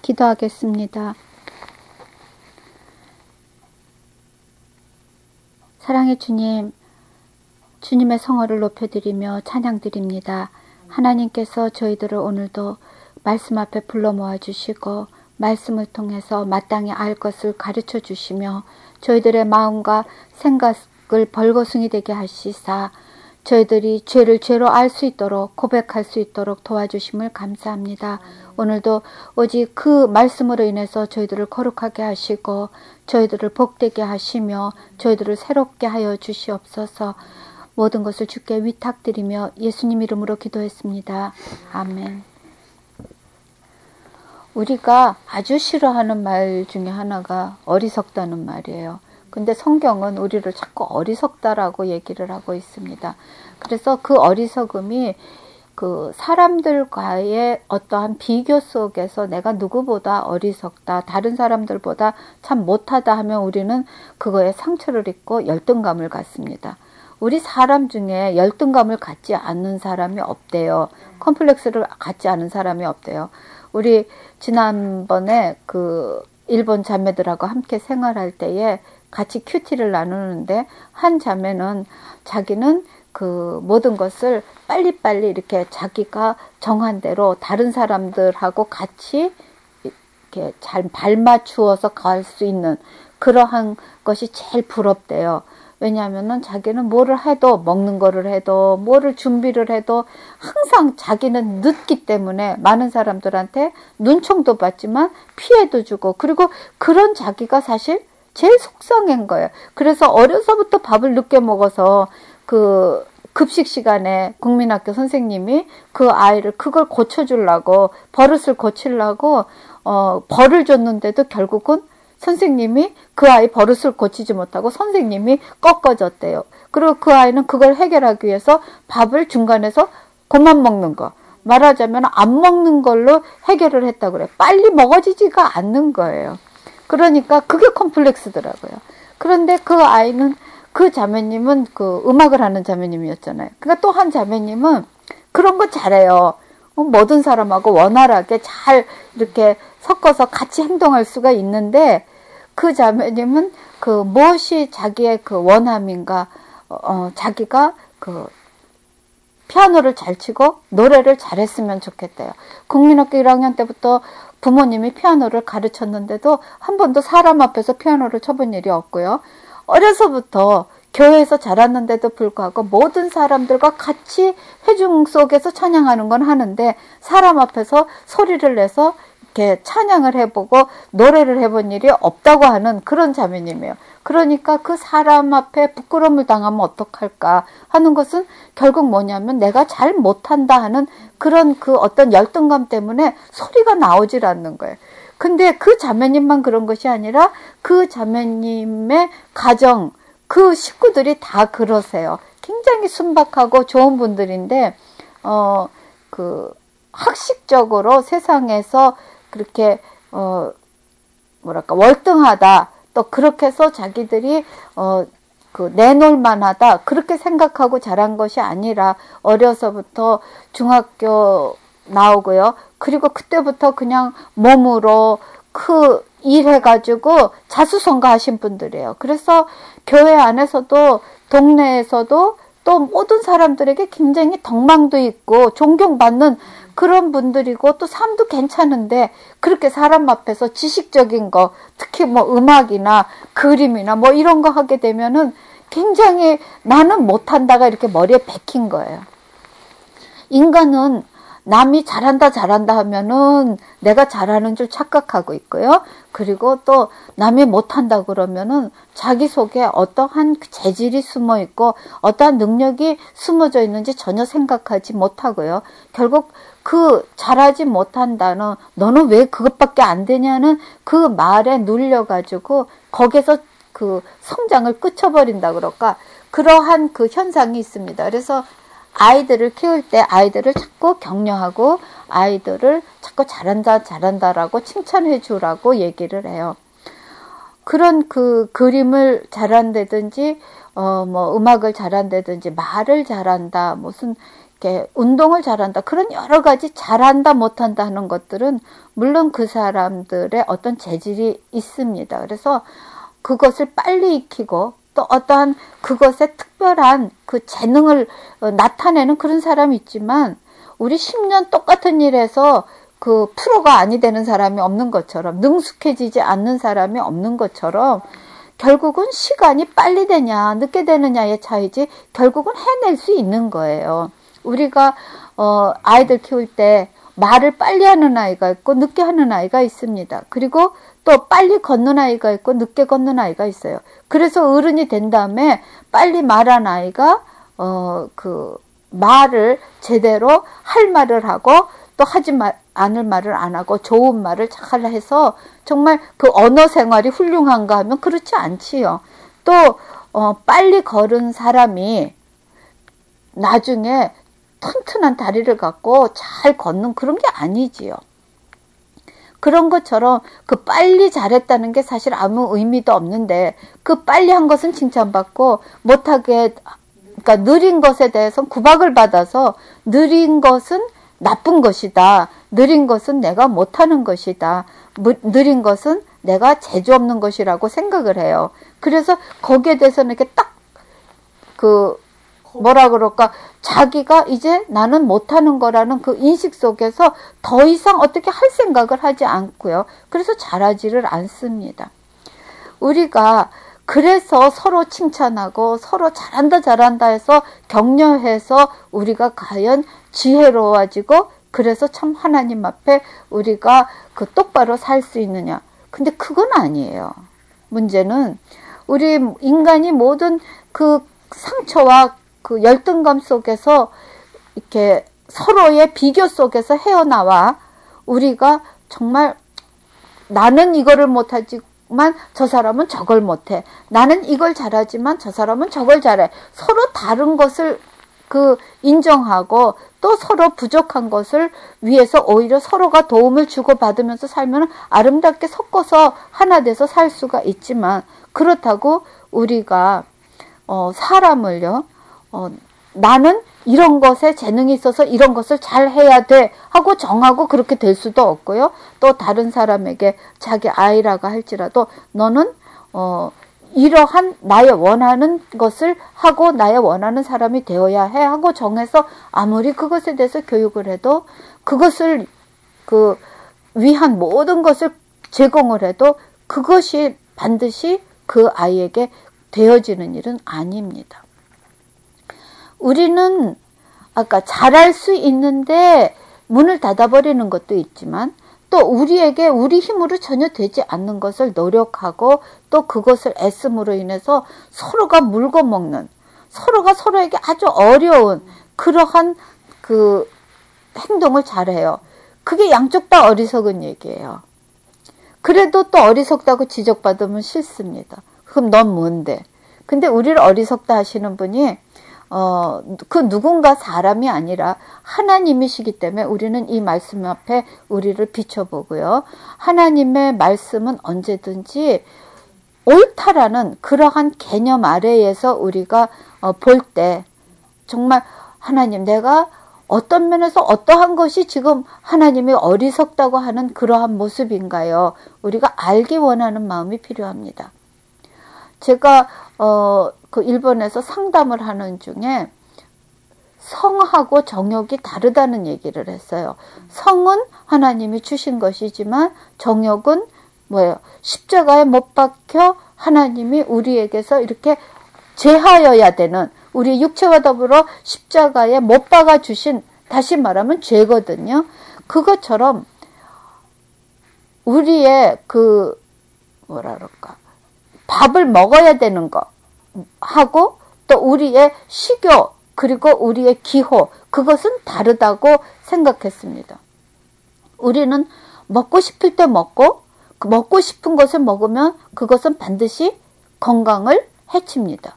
기도하겠습니다. 사랑의 주님, 주님의 성호를 높여드리며 찬양드립니다. 하나님께서 저희들을 오늘도 말씀 앞에 불러 모아주시고 말씀을 통해서 마땅히 알 것을 가르쳐 주시며 저희들의 마음과 생각을 벌거숭이 되게 하시사 저희들이 죄를 죄로 알 수 있도록 고백할 수 있도록 도와주심을 감사합니다. 오늘도 오직 그 말씀으로 인해서 저희들을 거룩하게 하시고 저희들을 복되게 하시며 저희들을 새롭게 하여 주시옵소서. 모든 것을 주께 위탁드리며 예수님 이름으로 기도했습니다. 아멘. 우리가 아주 싫어하는 말 중에 하나가 어리석다는 말이에요. 근데 성경은 우리를 자꾸 어리석다라고 얘기를 하고 있습니다. 그래서 그 어리석음이 그 사람들과의 어떠한 비교 속에서 내가 누구보다 어리석다, 다른 사람들보다 참 못하다 하면 우리는 그거에 상처를 입고 열등감을 갖습니다. 우리 사람 중에 열등감을 갖지 않는 사람이 없대요. 컴플렉스를 갖지 않은 사람이 없대요. 우리 지난번에 그 일본 자매들하고 함께 생활할 때에 같이 큐티를 나누는데 한 자매는 자기는 그 모든 것을 빨리빨리 이렇게 자기가 정한 대로 다른 사람들하고 같이 이렇게 잘 발맞추어서 갈 수 있는 그러한 것이 제일 부럽대요. 왜냐하면은 자기는 뭐를 해도 먹는 거를 해도 뭐를 준비를 해도 항상 자기는 늦기 때문에 많은 사람들한테 눈총도 받지만 피해도 주고 그리고 그런 자기가 사실 제일 속상한 거예요. 그래서 어려서부터 밥을 늦게 먹어서 그 급식 시간에 국민학교 선생님이 그 아이를 그걸 고쳐주려고 버릇을 고치려고 벌을 줬는데도 결국은 선생님이 그 아이 버릇을 고치지 못하고 선생님이 꺾어졌대요. 그리고 그 아이는 그걸 해결하기 위해서 밥을 중간에서 그만 먹는 거. 말하자면 안 먹는 걸로 해결을 했다고 그래요. 빨리 먹어지지가 않는 거예요. 그러니까 그게 컴플렉스더라고요. 그런데 그 아이는 그 자매님은 그 음악을 하는 자매님이었잖아요. 그러니까 또 한 자매님은 그런 거 잘해요. 모든 사람하고 원활하게 잘 이렇게 섞어서 같이 행동할 수가 있는데 그 자매님은 그 무엇이 자기의 그 원함인가 자기가 그 피아노를 잘 치고 노래를 잘했으면 좋겠대요. 국민학교 1학년 때부터 부모님이 피아노를 가르쳤는데도 한 번도 사람 앞에서 피아노를 쳐본 일이 없고요. 어려서부터 교회에서 자랐는데도 불구하고 모든 사람들과 같이 회중 속에서 찬양하는 건 하는데 사람 앞에서 소리를 내서 이렇게 찬양을 해보고 노래를 해본 일이 없다고 하는 그런 자매님이에요. 그러니까 그 사람 앞에 부끄러움을 당하면 어떡할까 하는 것은 결국 뭐냐면 내가 잘 못한다 하는 그런 그 어떤 열등감 때문에 소리가 나오질 않는 거예요. 근데 그 자매님만 그런 것이 아니라 그 자매님의 가정, 그 식구들이 다 그러세요. 굉장히 순박하고 좋은 분들인데, 그 학식적으로 세상에서 그렇게, 뭐랄까, 월등하다. 또 그렇게 해서 자기들이, 그 내놓을만하다. 그렇게 생각하고 자란 것이 아니라 어려서부터 중학교 나오고요. 그리고 그때부터 그냥 몸으로 일해가지고 자수성가하신 분들이에요. 그래서 교회 안에서도 동네에서도 또 모든 사람들에게 굉장히 덕망도 있고 존경받는 그런 분들이고 또 삶도 괜찮은데 그렇게 사람 앞에서 지식적인 거 특히 뭐 음악이나 그림이나 뭐 이런 거 하게 되면은 굉장히 나는 못한다가 이렇게 머리에 박힌 거예요. 인간은 남이 잘한다 하면은 내가 잘하는 줄 착각하고 있고요. 그리고 또 남이 못한다 그러면은 자기 속에 어떠한 재질이 숨어 있고 어떠한 능력이 숨어져 있는지 전혀 생각하지 못하고요. 결국 그 잘하지 못한다는 너는 왜 그것밖에 안 되냐는 그 말에 눌려가지고 거기서 그 성장을 끊어버린다 그럴까 그러한 그 현상이 있습니다. 그래서 아이들을 키울 때 아이들을 자꾸 격려하고 아이들을 자꾸 잘한다라고 칭찬해 주라고 얘기를 해요. 그런 그 그림을 잘한다든지 뭐 음악을 잘한다든지 말을 잘한다 무슨 이렇게 운동을 잘한다. 그런 여러 가지 잘한다, 못한다 하는 것들은 물론 그 사람들의 어떤 재질이 있습니다. 그래서 그것을 빨리 익히고 또 어떠한 그것에 특별한 그 재능을 나타내는 그런 사람이 있지만 우리 10년 똑같은 일에서 그 프로가 아니 되는 사람이 없는 것처럼 능숙해지지 않는 사람이 없는 것처럼 결국은 시간이 빨리 되냐 늦게 되느냐의 차이지 결국은 해낼 수 있는 거예요. 우리가 아이들 키울 때 말을 빨리 하는 아이가 있고 늦게 하는 아이가 있습니다. 그리고 또 빨리 걷는 아이가 있고 늦게 걷는 아이가 있어요. 그래서 어른이 된 다음에 빨리 말한 아이가 그 말을 제대로 할 말을 하고 또 하지 않을 말을 안 하고 좋은 말을 잘 해서 정말 그 언어 생활이 훌륭한가 하면 그렇지 않지요. 또 빨리 걸은 사람이 나중에 튼튼한 다리를 갖고 잘 걷는 그런 게 아니지요. 그런 것처럼 그 빨리 잘했다는 게 사실 아무 의미도 없는데 그 빨리 한 것은 칭찬받고 못하게 그러니까 느린 것에 대해서는 구박을 받아서 느린 것은 나쁜 것이다. 느린 것은 내가 못하는 것이다. 느린 것은 내가 재주 없는 것이라고 생각을 해요. 그래서 거기에 대해서는 이렇게 딱 뭐라 그럴까 자기가 이제 나는 못하는 거라는 그 인식 속에서 더 이상 어떻게 할 생각을 하지 않고요. 그래서 잘하지를 않습니다. 우리가 그래서 서로 칭찬하고 서로 잘한다 해서 격려해서 우리가 과연 지혜로워지고 그래서 참 하나님 앞에 우리가 그 똑바로 살 수 있느냐. 근데 그건 아니에요. 문제는 우리 인간이 모든 그 상처와 그 열등감 속에서 이렇게 서로의 비교 속에서 헤어나와 우리가 정말 나는 이거를 못하지만 저 사람은 저걸 못해. 나는 이걸 잘하지만 저 사람은 저걸 잘해. 서로 다른 것을 인정하고 또 서로 부족한 것을 위해서 오히려 서로가 도움을 주고받으면서 살면 아름답게 섞어서 하나 돼서 살 수가 있지만 그렇다고 우리가 사람을요 나는 이런 것에 재능이 있어서 이런 것을 잘 해야 돼 하고 정하고 그렇게 될 수도 없고요. 또 다른 사람에게 자기 아이라고 할지라도 너는 이러한 나의 원하는 것을 하고 나의 원하는 사람이 되어야 해 하고 정해서 아무리 그것에 대해서 교육을 해도 그것을 위한 모든 것을 제공을 해도 그것이 반드시 그 아이에게 되어지는 일은 아닙니다. 우리는 아까 잘할 수 있는데 문을 닫아버리는 것도 있지만 또 우리에게 우리 힘으로 전혀 되지 않는 것을 노력하고 또 그것을 애씀으로 인해서 서로가 물고 먹는 서로가 서로에게 아주 어려운 그러한 그 행동을 잘해요. 그게 양쪽 다 어리석은 얘기예요. 그래도 또 어리석다고 지적받으면 싫습니다. 그럼 넌 뭔데? 근데 우리를 어리석다 하시는 분이 그 누군가 사람이 아니라 하나님이시기 때문에 우리는 이 말씀 앞에 우리를 비춰보고요. 하나님의 말씀은 언제든지 옳다라는 그러한 개념 아래에서 우리가 볼 때 정말 하나님 내가 어떤 면에서 어떠한 것이 지금 하나님이 어리석다고 하는 그러한 모습인가요? 우리가 알기 원하는 마음이 필요합니다. 제가 그 일본에서 상담을 하는 중에 성하고 정욕이 다르다는 얘기를 했어요. 성은 하나님이 주신 것이지만 정욕은 뭐예요? 십자가에 못 박혀 하나님이 우리에게서 이렇게 제하여야 되는 우리 육체와 더불어 십자가에 못 박아 주신 다시 말하면 죄거든요. 그것처럼 우리의 뭐라 그럴까 밥을 먹어야 되는 거 하고 또 우리의 식욕 그리고 우리의 기호 그것은 다르다고 생각했습니다. 우리는 먹고 싶을 때 먹고 먹고 싶은 것을 먹으면 그것은 반드시 건강을 해칩니다.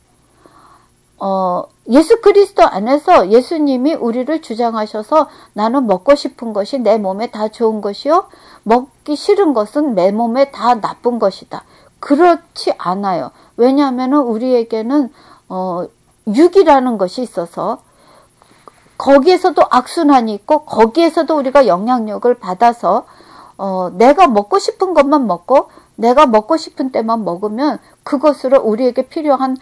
예수 그리스도 안에서 예수님이 우리를 주장하셔서 나는 먹고 싶은 것이 내 몸에 다 좋은 것이요 먹기 싫은 것은 내 몸에 다 나쁜 것이다. 그렇지 않아요. 왜냐하면 우리에게는 육이라는 것이 있어서 거기에서도 악순환이 있고 거기에서도 우리가 영향력을 받아서 내가 먹고 싶은 것만 먹고 내가 먹고 싶은 때만 먹으면 그것으로 우리에게 필요한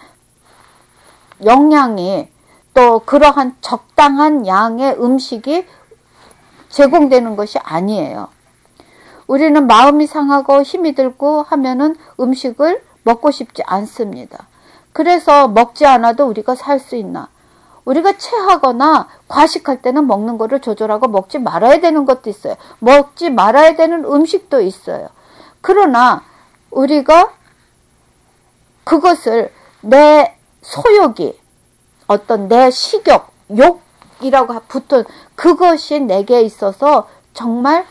영양이 또 그러한 적당한 양의 음식이 제공되는 것이 아니에요. 우리는 마음이 상하고 힘이 들고 하면은 음식을 먹고 싶지 않습니다. 그래서 먹지 않아도 우리가 살 수 있나? 우리가 체하거나 과식할 때는 먹는 거를 조절하고 먹지 말아야 되는 것도 있어요. 먹지 말아야 되는 음식도 있어요. 그러나 우리가 그것을 내 소욕이 어떤 내 식욕, 욕이라고 붙은 그것이 내게 있어서 정말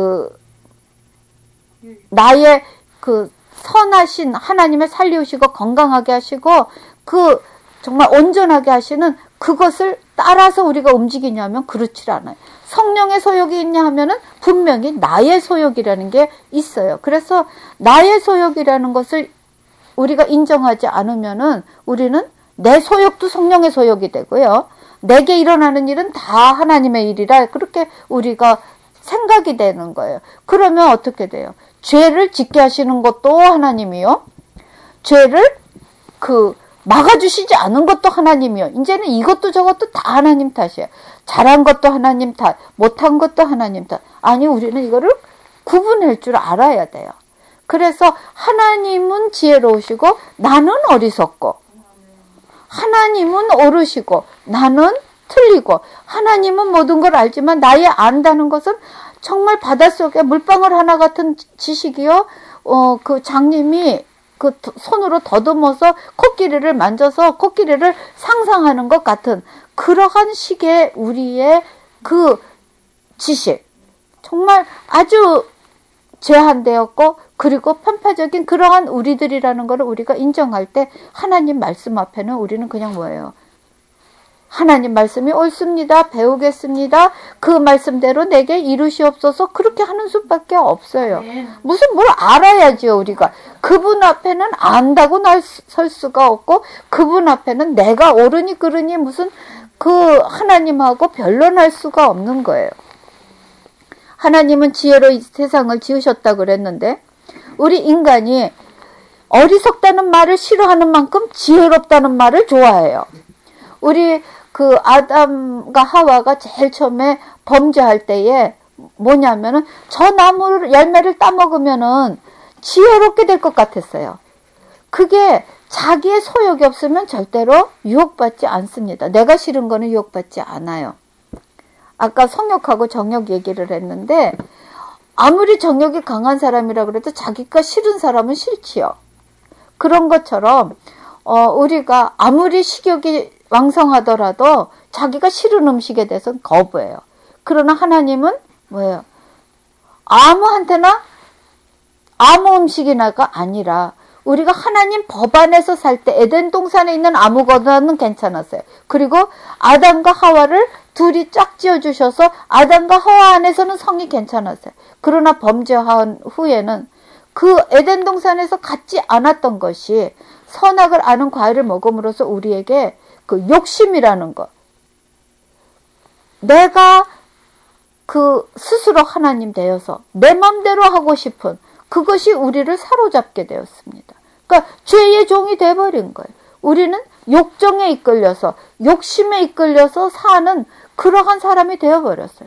나의 선하신 하나님을 살리우시고 건강하게 하시고 정말 온전하게 하시는 그것을 따라서 우리가 움직이냐면 그렇지 않아요. 성령의 소욕이 있냐 하면은 분명히 나의 소욕이라는 게 있어요. 그래서 나의 소욕이라는 것을 우리가 인정하지 않으면은 우리는 내 소욕도 성령의 소욕이 되고요. 내게 일어나는 일은 다 하나님의 일이라 그렇게 우리가 생각이 되는 거예요. 그러면 어떻게 돼요? 죄를 짓게 하시는 것도 하나님이요. 죄를 막아주시지 않은 것도 하나님이요. 이제는 이것도 저것도 다 하나님 탓이에요. 잘한 것도 하나님 탓, 못한 것도 하나님 탓. 아니, 우리는 이거를 구분할 줄 알아야 돼요. 그래서 하나님은 지혜로우시고 나는 어리석고 하나님은 옳으시고 나는 틀리고 하나님은 모든 걸 알지만 나의 안다는 것은 정말 바닷속에 물방울 하나 같은 지식이요. 그 장님이 손으로 더듬어서 코끼리를 만져서 코끼리를 상상하는 것 같은 그러한 식의 우리의 지식. 정말 아주 제한되었고 그리고 편파적인 그러한 우리들이라는 것을 우리가 인정할 때 하나님 말씀 앞에는 우리는 그냥 뭐예요? 하나님 말씀이 옳습니다. 배우겠습니다. 그 말씀대로 내게 이루시옵소서. 그렇게 하는 수밖에 없어요. 무슨 뭘 알아야지요, 우리가. 그분 앞에는 안다고 설 수가 없고 그분 앞에는 내가 옳으니 그르니 무슨 하나님하고 변론할 수가 없는 거예요. 하나님은 지혜로 이 세상을 지으셨다고 그랬는데 우리 인간이 어리석다는 말을 싫어하는 만큼 지혜롭다는 말을 좋아해요. 우리 아담과 하와가 제일 처음에 범죄할 때에 뭐냐면은 저 나무 열매를 따먹으면은 지혜롭게 될 것 같았어요. 그게 자기의 소욕이 없으면 절대로 유혹받지 않습니다. 내가 싫은 거는 유혹받지 않아요. 아까 성욕하고 정욕 얘기를 했는데 아무리 정욕이 강한 사람이라 그래도 자기가 싫은 사람은 싫지요. 그런 것처럼 우리가 아무리 식욕이 왕성하더라도 자기가 싫은 음식에 대해서는 거부해요. 그러나 하나님은 뭐예요? 아무한테나 아무 음식이나가 아니라 우리가 하나님 법 안에서 살 때 에덴 동산에 있는 아무거나는 괜찮았어요. 그리고 아담과 하와를 둘이 짝 지어주셔서 아담과 하와 안에서는 성이 괜찮았어요. 그러나 범죄한 후에는 그 에덴 동산에서 갖지 않았던 것이 선악을 아는 과일을 먹음으로써 우리에게 욕심이라는 것. 내가 스스로 하나님 되어서 내 맘대로 하고 싶은 그것이 우리를 사로잡게 되었습니다. 그러니까 죄의 종이 돼버린 거예요. 우리는 욕정에 이끌려서 욕심에 이끌려서 사는 그러한 사람이 되어버렸어요.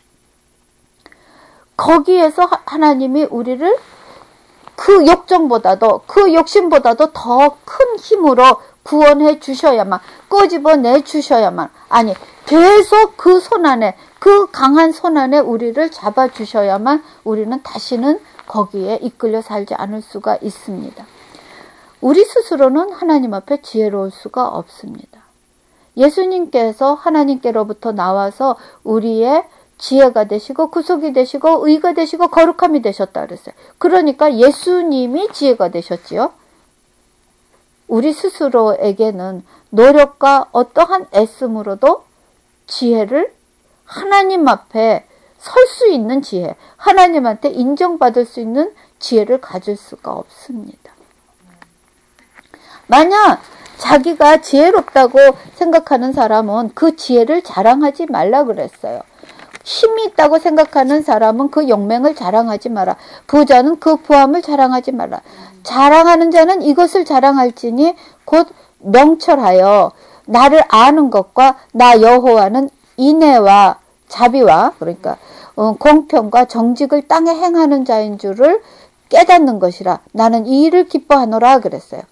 거기에서 하나님이 우리를 그 욕정보다도 그 욕심보다도 더 큰 힘으로 구원해 주셔야만 꼬집어내 주셔야만 아니 계속 그 손 안에 그 강한 손 안에 우리를 잡아 주셔야만 우리는 다시는 거기에 이끌려 살지 않을 수가 있습니다. 우리 스스로는 하나님 앞에 지혜로울 수가 없습니다. 예수님께서 하나님께로부터 나와서 우리의 지혜가 되시고 구속이 되시고 의가 되시고 거룩함이 되셨다 그랬어요. 그러니까 예수님이 지혜가 되셨지요. 우리 스스로에게는 노력과 어떠한 애씀으로도 지혜를 하나님 앞에 설 수 있는 지혜, 하나님한테 인정받을 수 있는 지혜를 가질 수가 없습니다. 만약 자기가 지혜롭다고 생각하는 사람은 그 지혜를 자랑하지 말라 그랬어요. 힘이 있다고 생각하는 사람은 그 용맹을 자랑하지 마라. 부자는 그 부함을 자랑하지 마라. 자랑하는 자는 이것을 자랑할지니 곧 명철하여 나를 아는 것과 나 여호와는 인애와 자비와 그러니까 공평과 정직을 땅에 행하는 자인 줄을 깨닫는 것이라. 나는 이 일을 기뻐하노라 그랬어요.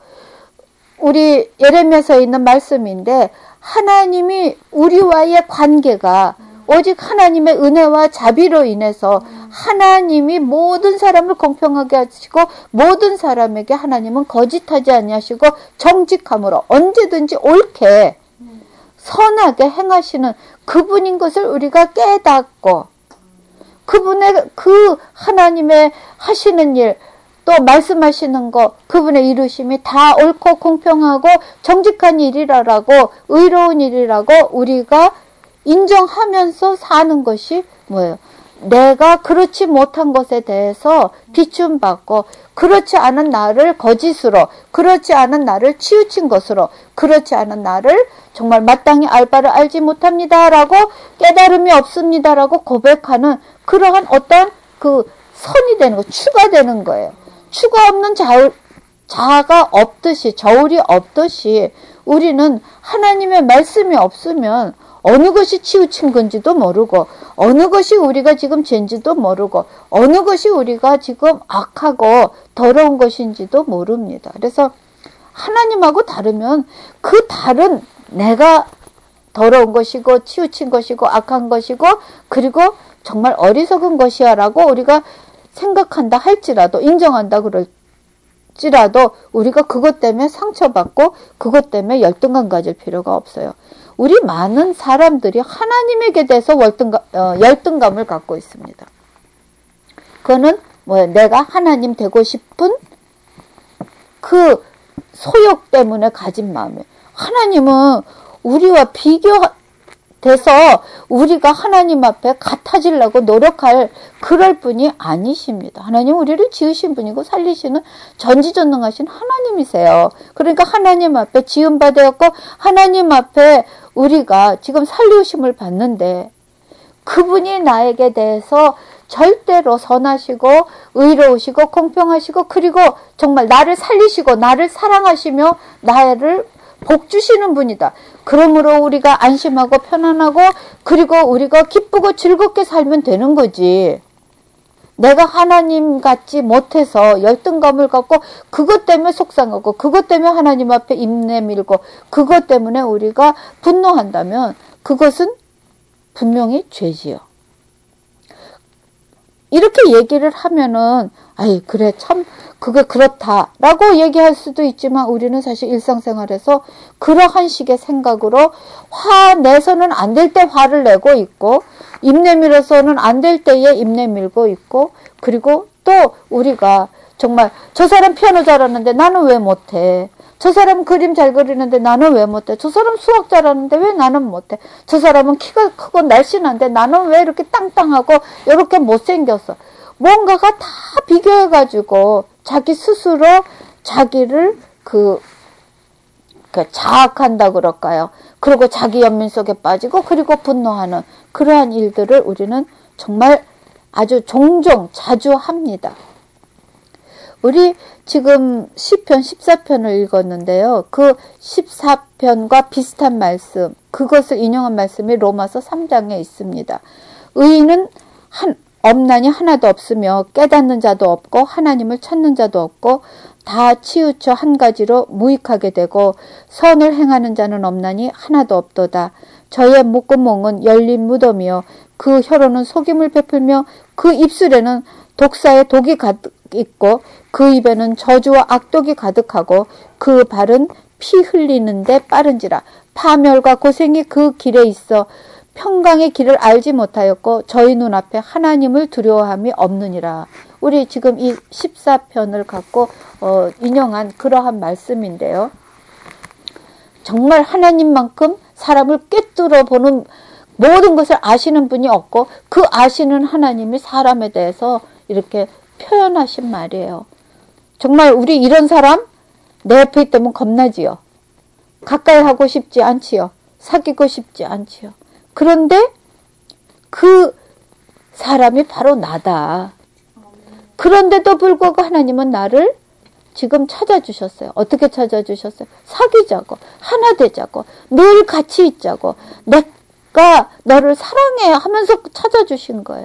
우리 예레미야서에 있는 말씀인데 하나님이 우리와의 관계가 오직 하나님의 은혜와 자비로 인해서 하나님이 모든 사람을 공평하게 하시고 모든 사람에게 하나님은 거짓하지 아니하시고 정직함으로 언제든지 옳게 선하게 행하시는 그분인 것을 우리가 깨닫고 그분의 그 하나님의 하시는 일 또 말씀하시는 거 그분의 이루심이 다 옳고 공평하고 정직한 일이라고 의로운 일이라고 우리가 인정하면서 사는 것이 뭐예요? 내가 그렇지 못한 것에 대해서 비춤받고 그렇지 않은 나를 거짓으로 그렇지 않은 나를 치우친 것으로 그렇지 않은 나를 정말 마땅히 알 바를 알지 못합니다 라고 깨달음이 없습니다 라고 고백하는 그러한 어떤 그 선이 되는 거 추가 되는 거예요. 추가 없는 자가 없듯이 저울이 없듯이 우리는 하나님의 말씀이 없으면 어느 것이 치우친 건지도 모르고 어느 것이 우리가 지금 죄인지도 모르고 어느 것이 우리가 지금 악하고 더러운 것인지도 모릅니다. 그래서 하나님하고 다르면 그 다른 내가 더러운 것이고 치우친 것이고 악한 것이고 그리고 정말 어리석은 것이야 라고 우리가 생각한다 할지라도 인정한다 그럴지라도 우리가 그것 때문에 상처받고 그것 때문에 열등감 가질 필요가 없어요. 우리 많은 사람들이 하나님에게 대해서 열등감을 갖고 있습니다. 그거는 내가 하나님 되고 싶은 그 소욕 때문에 가진 마음이에요. 하나님은 우리와 비교돼서 우리가 하나님 앞에 같아지려고 노력할 그럴 분이 아니십니다. 하나님은 우리를 지으신 분이고 살리시는 전지전능하신 하나님이세요. 그러니까 하나님 앞에 지은 바 되었고 하나님 앞에 우리가 지금 살리우심을 받는데 그분이 나에게 대해서 절대로 선하시고 의로우시고 공평하시고 그리고 정말 나를 살리시고 나를 사랑하시며 나를 복 주시는 분이다. 그러므로 우리가 안심하고 편안하고 그리고 우리가 기쁘고 즐겁게 살면 되는 거지. 내가 하나님 같지 못해서 열등감을 갖고 그것 때문에 속상하고 그것 때문에 하나님 앞에 입 내밀고 그것 때문에 우리가 분노한다면 그것은 분명히 죄지요. 이렇게 얘기를 하면은 아이 그래 참 그게 그렇다라고 얘기할 수도 있지만 우리는 사실 일상생활에서 그러한 식의 생각으로 화내서는 안 될 때 화를 내고 있고 입 내밀어서는 안 될 때에 입 내밀고 있고 그리고 또 우리가 정말 저 사람 피아노 잘하는데 나는 왜 못해? 저 사람 그림 잘 그리는데 나는 왜 못해? 저 사람 수학 잘하는데 왜 나는 못해? 저 사람은 키가 크고 날씬한데 나는 왜 이렇게 땅땅하고 이렇게 못생겼어? 뭔가가 다 비교해가지고 자기 스스로 자기를 자학한다 그럴까요? 그리고 자기 연민 속에 빠지고 그리고 분노하는 그러한 일들을 우리는 정말 아주 종종 자주 합니다. 우리 지금 시편 14편을 읽었는데요. 그 14편과 비슷한 말씀, 그것을 인용한 말씀이 로마서 3장에 있습니다. 의인은 엄난이 하나도 없으며 깨닫는 자도 없고 하나님을 찾는 자도 없고 다 치우쳐 한 가지로 무익하게 되고 선을 행하는 자는 없나니 하나도 없도다. 저의 목구멍은 열린 무덤이요 그 혀로는 속임을 베풀며 그 입술에는 독사의 독이 가득 있고 그 입에는 저주와 악독이 가득하고 그 발은 피 흘리는데 빠른지라. 파멸과 고생이 그 길에 있어 평강의 길을 알지 못하였고 저희 눈앞에 하나님을 두려워함이 없느니라. 우리 지금 이 14편을 갖고 인용한 그러한 말씀인데요. 정말 하나님만큼 사람을 꿰뚫어 보는 모든 것을 아시는 분이 없고 그 아시는 하나님이 사람에 대해서 이렇게 표현하신 말이에요. 정말 우리 이런 사람 내 옆에 있다면 겁나지요. 가까이 하고 싶지 않지요. 사귀고 싶지 않지요. 그런데 그 사람이 바로 나다. 그런데도 불구하고 하나님은 나를 지금 찾아주셨어요. 어떻게 찾아주셨어요? 사귀자고, 하나 되자고, 늘 같이 있자고, 내가 너를 사랑해 하면서 찾아주신 거예요.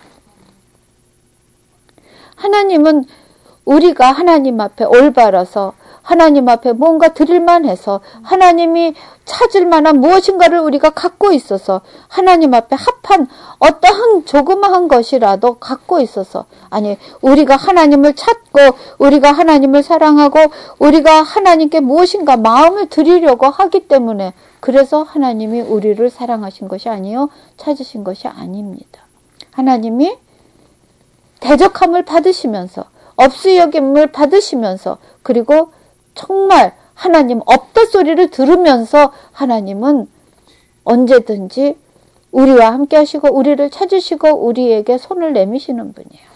하나님은 우리가 하나님 앞에 올바라서 하나님 앞에 뭔가 드릴만 해서 하나님이 찾을 만한 무엇인가를 우리가 갖고 있어서 하나님 앞에 합한 어떠한 조그마한 것이라도 갖고 있어서, 아니 우리가 하나님을 찾고 우리가 하나님을 사랑하고 우리가 하나님께 무엇인가 마음을 드리려고 하기 때문에, 그래서 하나님이 우리를 사랑하신 것이 아니요 찾으신 것이 아닙니다. 하나님이 대적함을 받으시면서 없이 여김을 받으시면서, 그리고 정말 하나님 없다 소리를 들으면서 하나님은 언제든지 우리와 함께 하시고 우리를 찾으시고 우리에게 손을 내미시는 분이에요.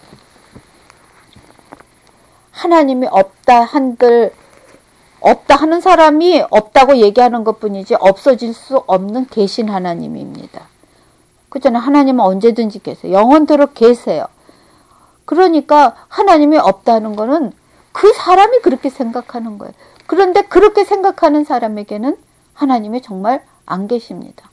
하나님이 없다 한들 없다 하는 사람이 없다고 얘기하는 것뿐이지 없어질 수 없는 계신 하나님입니다. 그렇잖아요. 하나님은 언제든지 계세요. 영원토록 계세요. 그러니까 하나님이 없다는 거는 그 사람이 그렇게 생각하는 거예요. 그런데 그렇게 생각하는 사람에게는 하나님이 정말 안 계십니다.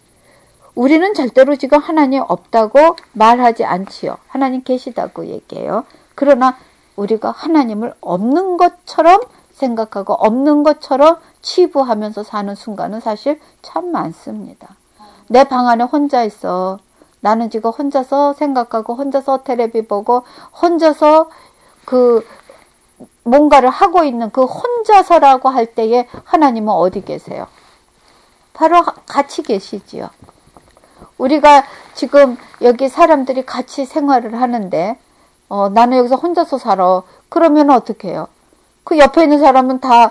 우리는 절대로 지금 하나님 없다고 말하지 않지요. 하나님 계시다고 얘기해요. 그러나 우리가 하나님을 없는 것처럼 생각하고 없는 것처럼 치부하면서 사는 순간은 사실 참 많습니다. 내 방 안에 혼자 있어. 나는 지금 혼자서 생각하고 혼자서 텔레비 보고 혼자서 그 뭔가를 하고 있는 그 혼자서라고 할 때에 하나님은 어디 계세요? 바로 같이 계시지요. 우리가 지금 여기 사람들이 같이 생활을 하는데 나는 여기서 혼자서 살아. 그러면 어떻게 해요? 그 옆에 있는 사람은 다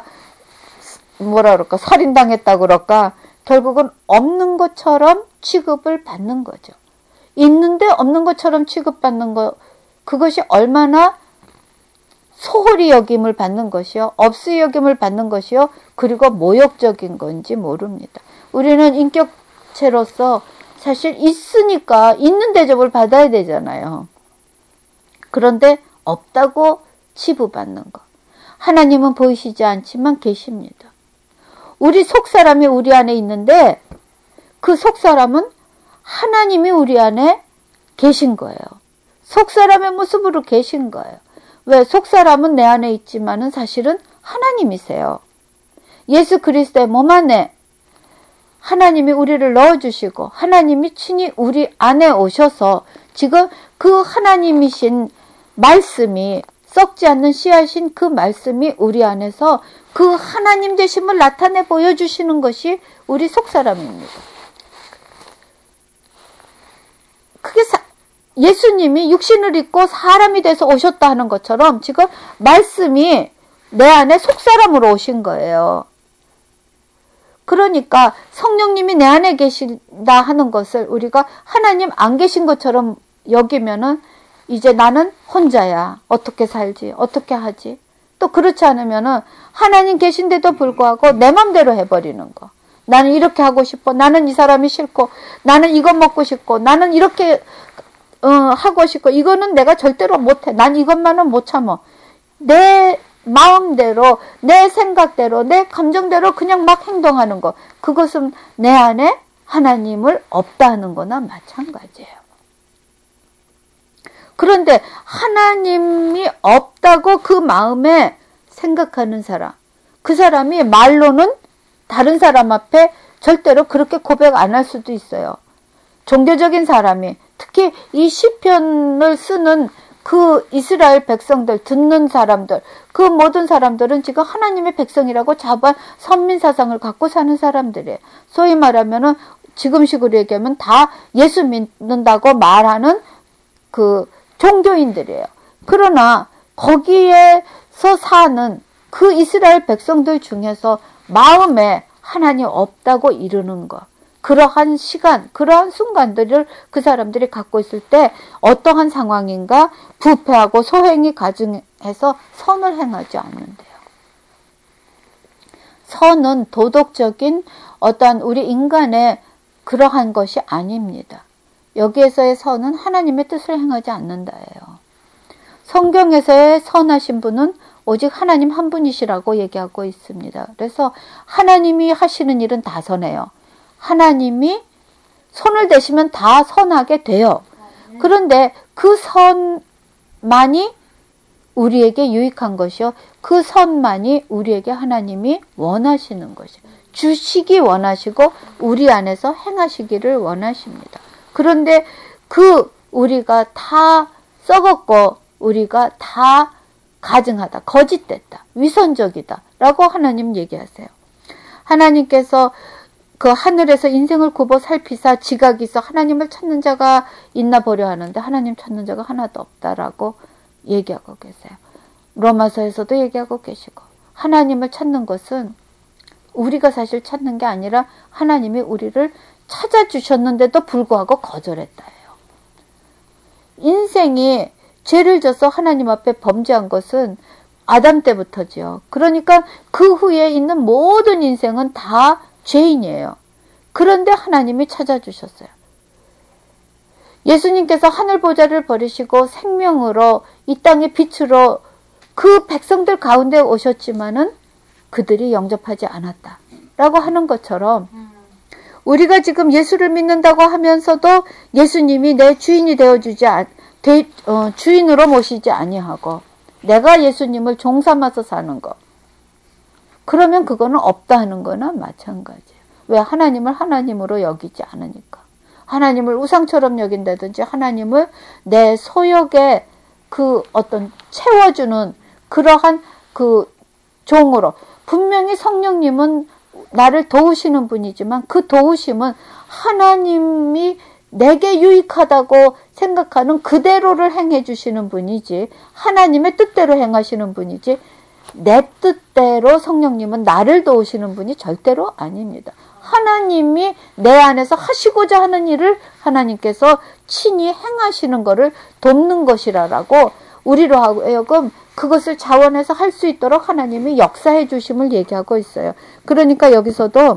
뭐라 그럴까? 살인당했다 그럴까? 결국은 없는 것처럼 취급을 받는 거죠. 있는데 없는 것처럼 취급받는 것, 그것이 얼마나 소홀히 여김을 받는 것이요, 없이 여김을 받는 것이요, 그리고 모욕적인 건지 모릅니다. 우리는 인격체로서 사실 있으니까 있는 대접을 받아야 되잖아요. 그런데 없다고 치부받는 것. 하나님은 보이시지 않지만 계십니다. 우리 속사람이 우리 안에 있는데 그 속사람은 하나님이 우리 안에 계신 거예요. 속사람의 모습으로 계신 거예요. 왜? 속사람은 내 안에 있지만은 사실은 하나님이세요. 예수 그리스도의 몸 안에 하나님이 우리를 넣어주시고 하나님이 친히 우리 안에 오셔서 지금 그 하나님이신 말씀이, 썩지 않는 씨앗인 그 말씀이 우리 안에서 그 하나님 되심을 나타내 보여주시는 것이 우리 속사람입니다. 그게 예수님이 육신을 입고 사람이 돼서 오셨다 하는 것처럼 지금 말씀이 내 안에 속사람으로 오신 거예요. 그러니까 성령님이 내 안에 계신다 하는 것을 우리가 하나님 안 계신 것처럼 여기면은 이제 나는 혼자야. 어떻게 살지? 어떻게 하지? 또 그렇지 않으면은 하나님 계신데도 불구하고 내 맘대로 해버리는 거. 나는 이렇게 하고 싶어. 나는 이 사람이 싫고, 나는 이거 먹고 싶고, 나는 이렇게 하고 싶고, 이거는 내가 절대로 못해. 난 이것만은 못 참아. 내 마음대로, 내 생각대로, 내 감정대로 그냥 막 행동하는 거. 그것은 내 안에 하나님을 없다 하는 거나 마찬가지예요. 그런데 하나님이 없다고 그 마음에 생각하는 사람, 그 사람이 말로는 다른 사람 앞에 절대로 그렇게 고백 안 할 수도 있어요. 종교적인 사람이, 특히 이 시편을 쓰는 그 이스라엘 백성들, 듣는 사람들, 그 모든 사람들은 지금 하나님의 백성이라고 자부한 선민사상을 갖고 사는 사람들이에요. 소위 말하면은 지금식으로 얘기하면 다 예수 믿는다고 말하는 그 종교인들이에요. 그러나 거기에서 사는 그 이스라엘 백성들 중에서 마음에 하나님 없다고 이르는 것, 그러한 시간, 그러한 순간들을 그 사람들이 갖고 있을 때 어떠한 상황인가? 부패하고 소행이 가증해서 선을 행하지 않는데요. 선은 도덕적인 어떠한 우리 인간의 그러한 것이 아닙니다. 여기에서의 선은 하나님의 뜻을 행하지 않는다예요. 성경에서의 선하신 분은 오직 하나님 한 분이시라고 얘기하고 있습니다. 그래서 하나님이 하시는 일은 다 선해요. 하나님이 손을 대시면 다 선하게 돼요. 그런데 그 선만이 우리에게 유익한 것이요. 그 선만이 우리에게 하나님이 원하시는 것이요. 주시기 원하시고 우리 안에서 행하시기를 원하십니다. 그런데 우리가 다 썩었고 우리가 다 가증하다, 거짓됐다, 위선적이다 라고 하나님 얘기하세요. 하나님께서 그 하늘에서 인생을 굽어 살피사 지각이 있어 하나님을 찾는 자가 있나 보려 하는데 하나님 찾는 자가 하나도 없다라고 얘기하고 계세요. 로마서에서도 얘기하고 계시고, 하나님을 찾는 것은 우리가 사실 찾는 게 아니라 하나님이 우리를 찾아주셨는데도 불구하고 거절했다예요. 인생이 죄를 져서 하나님 앞에 범죄한 것은 아담 때부터지요. 그러니까 그 후에 있는 모든 인생은 다 죄인이에요. 그런데 하나님이 찾아주셨어요. 예수님께서 하늘 보좌를 버리시고 생명으로 이 땅의 빛으로 그 백성들 가운데 오셨지만은 그들이 영접하지 않았다 라고 하는 것처럼, 우리가 지금 예수를 믿는다고 하면서도 예수님이 내 주인이 되어주지 주인으로 모시지 아니하고 내가 예수님을 종 삼아서 사는 것, 그러면 그거는 없다 하는 거나 마찬가지예요. 왜? 하나님을 하나님으로 여기지 않으니까. 하나님을 우상처럼 여긴다든지 하나님을 내 소욕에 그 어떤 채워주는 그러한 그 종으로, 분명히 성령님은 나를 도우시는 분이지만 그 도우심은 하나님이 내게 유익하다고 생각하는 그대로를 행해 주시는 분이지, 하나님의 뜻대로 행하시는 분이지, 내 뜻대로 성령님은 나를 도우시는 분이 절대로 아닙니다. 하나님이 내 안에서 하시고자 하는 일을 하나님께서 친히 행하시는 것을 돕는 것이라고 우리로 하여금 그것을 자원해서 할 수 있도록 하나님이 역사해 주심을 얘기하고 있어요. 그러니까 여기서도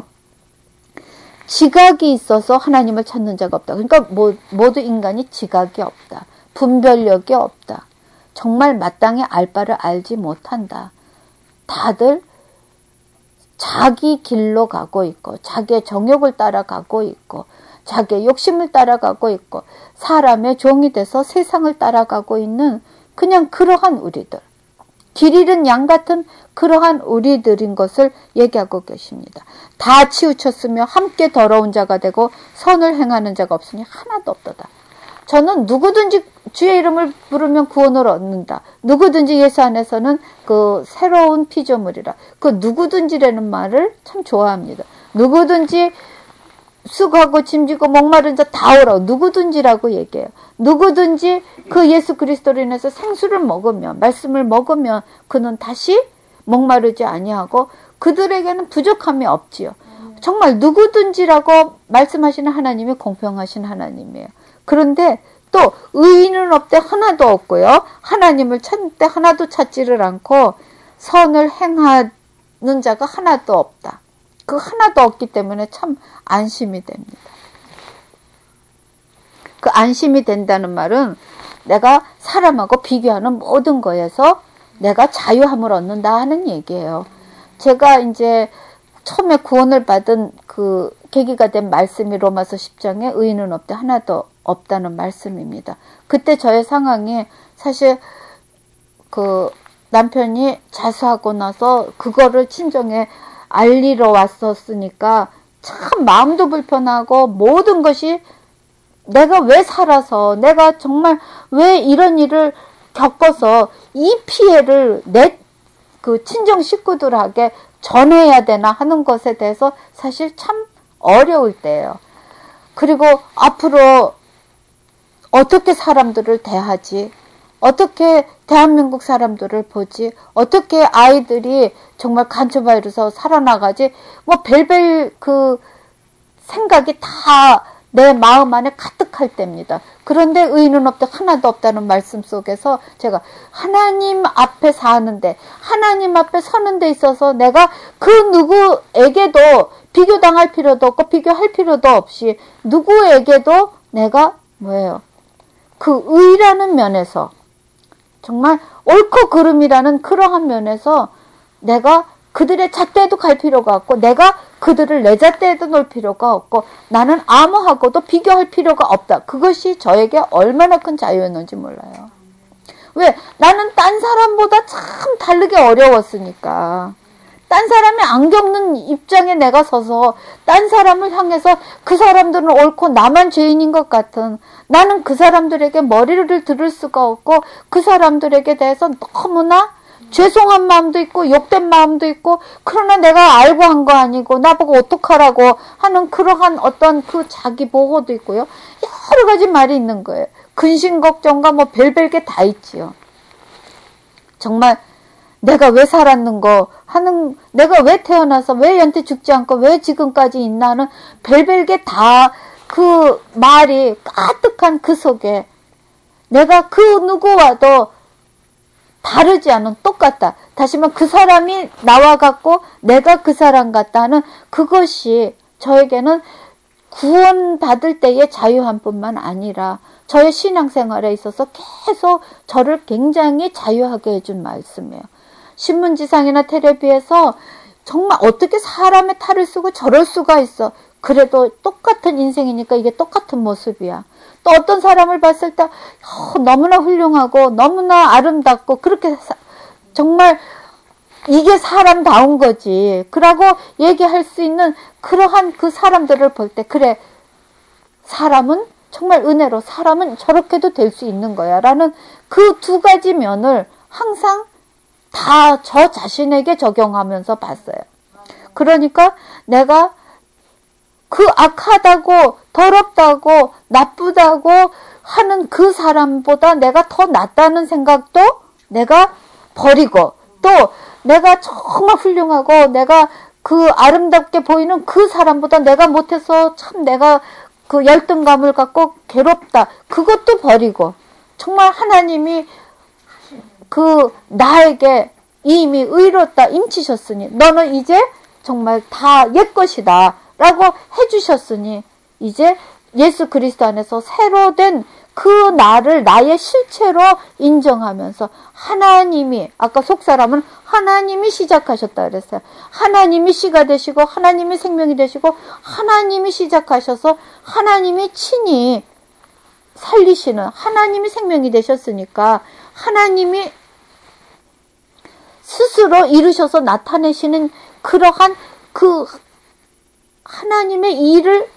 지각이 있어서 하나님을 찾는 자가 없다. 그러니까 모두 인간이 지각이 없다. 분별력이 없다. 정말 마땅히 알 바를 알지 못한다. 다들 자기 길로 가고 있고 자기의 정욕을 따라가고 있고 자기의 욕심을 따라가고 있고 사람의 종이 돼서 세상을 따라가고 있는 그냥 그러한 우리들, 길 잃은 양 같은 그러한 우리들인 것을 얘기하고 계십니다. 다 치우쳤으며 함께 더러운 자가 되고 선을 행하는 자가 없으니 하나도 없도다. 저는 누구든지 주의 이름을 부르면 구원을 얻는다. 누구든지 예수 안에서는 그 새로운 피조물이라. 그 누구든지라는 말을 참 좋아합니다. 누구든지 수고하고 짐지고 목마른 자 다 오라고 누구든지라고 얘기해요. 누구든지 그 예수 그리스도로 인해서 생수를 먹으면, 말씀을 먹으면 그는 다시 목마르지 아니하고 그들에게는 부족함이 없지요. 정말 누구든지라고 말씀하시는 하나님이 공평하신 하나님이에요. 그런데 또 의인은 없대 하나도 없고요. 하나님을 찾을 때 하나도 찾지를 않고 선을 행하는 자가 하나도 없다. 그 하나도 없기 때문에 참 안심이 됩니다. 그 안심이 된다는 말은 내가 사람하고 비교하는 모든 거에서 내가 자유함을 얻는다 하는 얘기예요. 제가 이제 처음에 구원을 받은 그 계기가 된 말씀이 로마서 10장에 의인은 없대 하나도 없다는 말씀입니다. 그때 저의 상황이 사실 그 남편이 자수하고 나서 그거를 친정에 알리러 왔었으니까 참 마음도 불편하고 모든 것이 내가 왜 살아서, 내가 정말 왜 이런 일을 겪어서 이 피해를 내 그 친정 식구들에게 전해야 되나 하는 것에 대해서 사실 참 어려울 때예요. 그리고 앞으로 어떻게 사람들을 대하지? 어떻게 대한민국 사람들을 보지? 어떻게 아이들이 정말 간첩바이러스 살아나가지? 뭐 별별 그 생각이 다 내 마음 안에 가득할 때입니다. 그런데 의인은 없다 하나도 없다는 말씀 속에서 제가 하나님 앞에 사는데, 하나님 앞에 서는 데 있어서 내가 그 누구에게도 비교당할 필요도 없고 비교할 필요도 없이 누구에게도 내가 뭐예요? 그 의라는 면에서, 정말 옳고 그름이라는 그러한 면에서 내가 그들의 잣대에도 갈 필요가 없고, 내가 그들을 내 잣대에도 놓을 필요가 없고, 나는 아무하고도 비교할 필요가 없다. 그것이 저에게 얼마나 큰 자유였는지 몰라요. 왜? 나는 딴 사람보다 참 다르게 어려웠으니까. 딴 사람이 안 겪는 입장에 내가 서서 딴 사람을 향해서 그 사람들은 옳고 나만 죄인인 것 같은, 나는 그 사람들에게 머리를 들을 수가 없고 그 사람들에게 대해서 너무나 죄송한 마음도 있고 욕된 마음도 있고, 그러나 내가 알고 한 거 아니고 나보고 어떡하라고 하는 그러한 어떤 그 자기 보호도 있고요. 여러 가지 말이 있는 거예요. 근심 걱정과 뭐 별별 게 다 있지요. 정말 내가 왜 살았는거 하는, 내가 왜 태어나서 왜 연태 죽지 않고 왜 지금까지 있나 하는 별별 게 다 그 말이 가득한 그 속에 내가 그 누구와도 다르지 않은, 똑같다. 다시 말하면 그 사람이 나와 같고 내가 그 사람 같다 하는 그것이 저에게는 구원받을 때의 자유함 뿐만 아니라 저의 신앙생활에 있어서 계속 저를 굉장히 자유하게 해준 말씀이에요. 신문지상이나 텔레비에서 정말 어떻게 사람의 탈을 쓰고 저럴 수가 있어. 그래도 똑같은 인생이니까 이게 똑같은 모습이야. 또 어떤 사람을 봤을 때 너무나 훌륭하고 너무나 아름답고 그렇게 정말 이게 사람다운 거지. 그러고 얘기할 수 있는 그러한 그 사람들을 볼 때, 그래, 사람은 정말 은혜로, 사람은 저렇게도 될 수 있는 거야 라는 그 두 가지 면을 항상 다 저 자신에게 적용하면서 봤어요. 그러니까 내가 그 악하다고 더럽다고 나쁘다고 하는 그 사람보다 내가 더 낫다는 생각도 내가 버리고, 또 내가 정말 훌륭하고 내가 그 아름답게 보이는 그 사람보다 내가 못해서 참 내가 그 열등감을 갖고 괴롭다, 그것도 버리고, 정말 하나님이 그 나에게 이미 의롭다 임치셨으니 너는 이제 정말 다 옛것이다 라고 해주셨으니 이제 예수 그리스도 안에서 새로 된 그 나를 나의 실체로 인정하면서, 하나님이, 아까 속사람은 하나님이 시작하셨다 그랬어요. 하나님이 씨가 되시고 하나님이 생명이 되시고 하나님이 시작하셔서 하나님이 친히 살리시는, 하나님이 생명이 되셨으니까 하나님이 스스로 이루셔서 나타내시는 그러한 그 하나님의 일을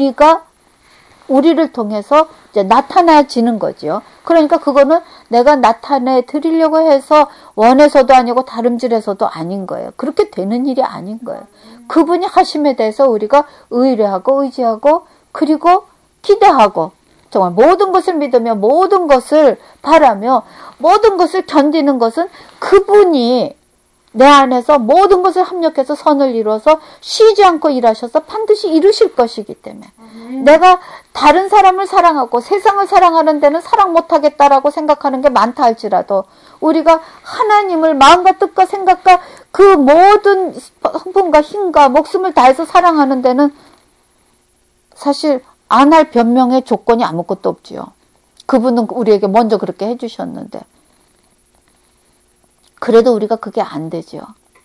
우리를 통해서 이제 나타나지는 거죠. 그러니까 그거는 내가 나타내 드리려고 해서 원해서도 아니고 다름질해서도 아닌 거예요. 그렇게 되는 일이 아닌 거예요. 그분이 하심에 대해서 우리가 의뢰하고 의지하고 그리고 기대하고 정말 모든 것을 믿으며 모든 것을 바라며 모든 것을 견디는 것은 그분이 내 안에서 모든 것을 합력해서 선을 이루어서 쉬지 않고 일하셔서 반드시 이루실 것이기 때문에, 내가 다른 사람을 사랑하고 세상을 사랑하는 데는 사랑 못하겠다라고 생각하는 게 많다 할지라도 우리가 하나님을 마음과 뜻과 생각과 그 모든 성품과 힘과 목숨을 다해서 사랑하는 데는 사실 안 할 변명의 조건이 아무것도 없지요. 그분은 우리에게 먼저 그렇게 해주셨는데 그래도 우리가 그게 안 되죠.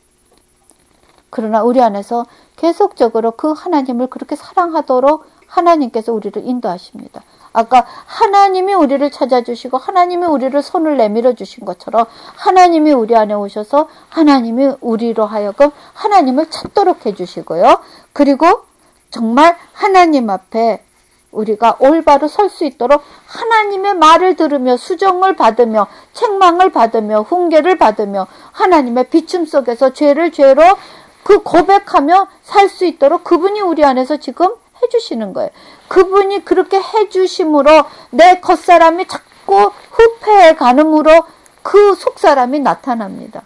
그러나 우리 안에서 계속적으로 그 하나님을 그렇게 사랑하도록 하나님께서 우리를 인도하십니다. 아까 하나님이 우리를 찾아주시고 하나님이 우리를 손을 내밀어 주신 것처럼 하나님이 우리 안에 오셔서 하나님이 우리로 하여금 하나님을 찾도록 해주시고요. 그리고 정말 하나님 앞에 우리가 올바로 설 수 있도록 하나님의 말을 들으며 수정을 받으며 책망을 받으며 훈계를 받으며 하나님의 비춤 속에서 죄를 죄로 그 고백하며 살 수 있도록 그분이 우리 안에서 지금 해주시는 거예요. 그분이 그렇게 해주심으로 내 겉사람이 자꾸 후패해 가는으로 그 속사람이 나타납니다.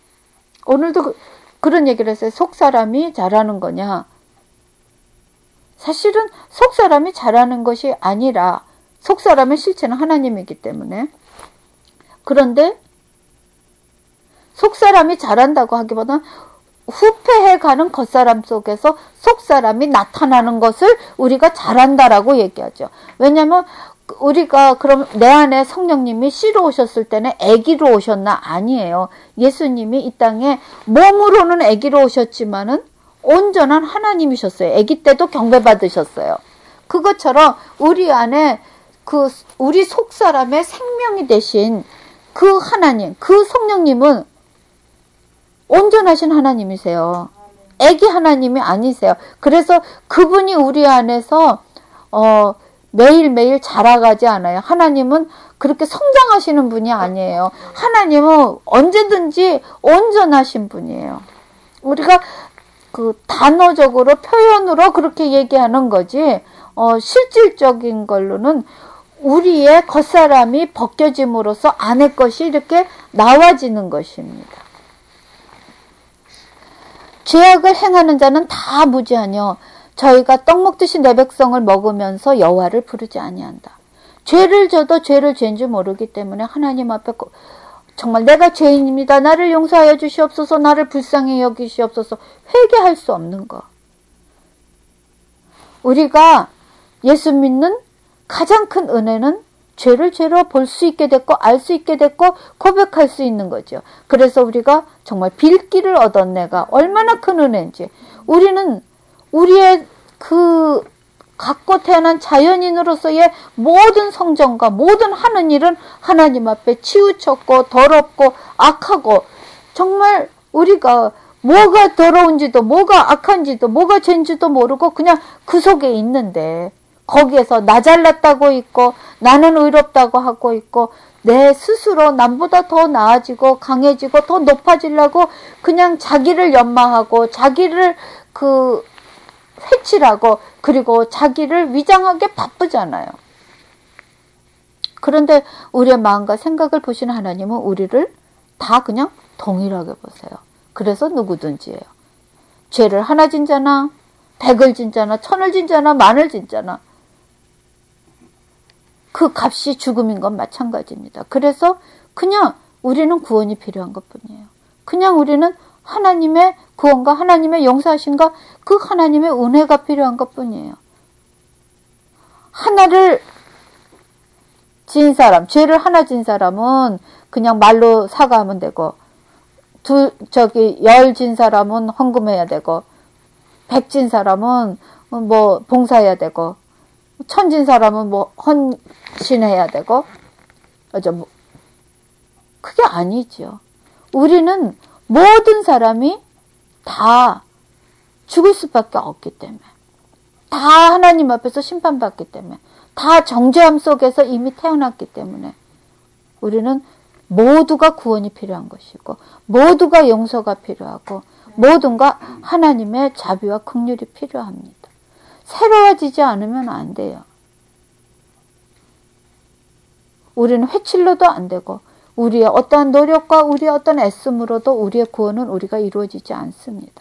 오늘도 그런 얘기를 했어요. 속사람이 잘하는 거냐? 사실은 속사람이 잘하는 것이 아니라 속사람의 실체는 하나님이기 때문에. 그런데 속사람이 잘한다고 하기보다는 후패해가는 겉사람 속에서 속사람이 나타나는 것을 우리가 잘한다라고 얘기하죠. 왜냐하면 우리가 그럼 내 안에 성령님이 씨로 오셨을 때는 아기로 오셨나? 아니에요. 예수님이 이 땅에 몸으로는 아기로 오셨지만은 온전한 하나님이셨어요. 아기 때도 경배 받으셨어요. 그것처럼 우리 안에 우리 속사람의 생명이 되신 그 하나님, 그 성령님은 온전하신 하나님이세요. 아기 하나님이 아니세요. 그래서 그분이 우리 안에서 매일매일 자라가지 않아요. 하나님은 그렇게 성장하시는 분이 아니에요. 하나님은 언제든지 온전하신 분이에요. 우리가 그 단어적으로 표현으로 그렇게 얘기하는 거지, 실질적인 걸로는 우리의 겉사람이 벗겨짐으로써 안의 것이 이렇게 나와지는 것입니다. 죄악을 행하는 자는 다 무지하뇨. 저희가 떡 먹듯이 내 백성을 먹으면서 여호와를 부르지 아니한다. 죄를 져도 죄를 죄인 줄 모르기 때문에 하나님 앞에 정말 내가 죄인입니다. 나를 용서하여 주시옵소서. 나를 불쌍히 여기시옵소서. 회개할 수 없는 거. 우리가 예수 믿는 가장 큰 은혜는 죄를 죄로 볼 수 있게 됐고 알 수 있게 됐고 고백할 수 있는 거죠. 그래서 우리가 정말 빌기를 얻었네가 얼마나 큰 은혜인지. 우리는 우리의 갖고 태어난 자연인으로서의 모든 성정과 모든 하는 일은 하나님 앞에 치우쳤고 더럽고 악하고, 정말 우리가 뭐가 더러운지도 뭐가 악한지도 뭐가 죄인지도 모르고 그냥 그 속에 있는데, 거기에서 나 잘났다고 있고 나는 의롭다고 하고 있고 내 스스로 남보다 더 나아지고 강해지고 더 높아지려고 그냥 자기를 연마하고 자기를 회칠하고 그리고 자기를 위장하게 바쁘잖아요. 그런데 우리의 마음과 생각을 보시는 하나님은 우리를 다 그냥 동일하게 보세요. 그래서 누구든지예요. 죄를 하나 진 자나 100을 진 자나 1000을 진 자나 10,000을 진 자나 그 값이 죽음인 건 마찬가지입니다. 그래서 그냥 우리는 구원이 필요한 것뿐이에요. 그냥 우리는 하나님의 구원과 하나님의 용서하심과 그 하나님의 은혜가 필요한 것뿐이에요. 하나를 지은 사람, 죄를 하나 지은 사람은 그냥 말로 사과하면 되고, 10 진 사람은 헌금해야 되고, 100 진 사람은 뭐 봉사해야 되고, 1000 진 사람은 뭐 헌신해야 되고, 그게 아니죠. 우리는 모든 사람이 다 죽을 수밖에 없기 때문에, 다 하나님 앞에서 심판받기 때문에, 다 정죄함 속에서 이미 태어났기 때문에 우리는 모두가 구원이 필요한 것이고 모두가 용서가 필요하고 모두가 하나님의 자비와 긍휼이 필요합니다. 새로워지지 않으면 안 돼요. 우리는 회칠로도 안 되고 우리의 어떠한 노력과 우리의 어떤 애씀으로도 우리의 구원은 우리가 이루어지지 않습니다.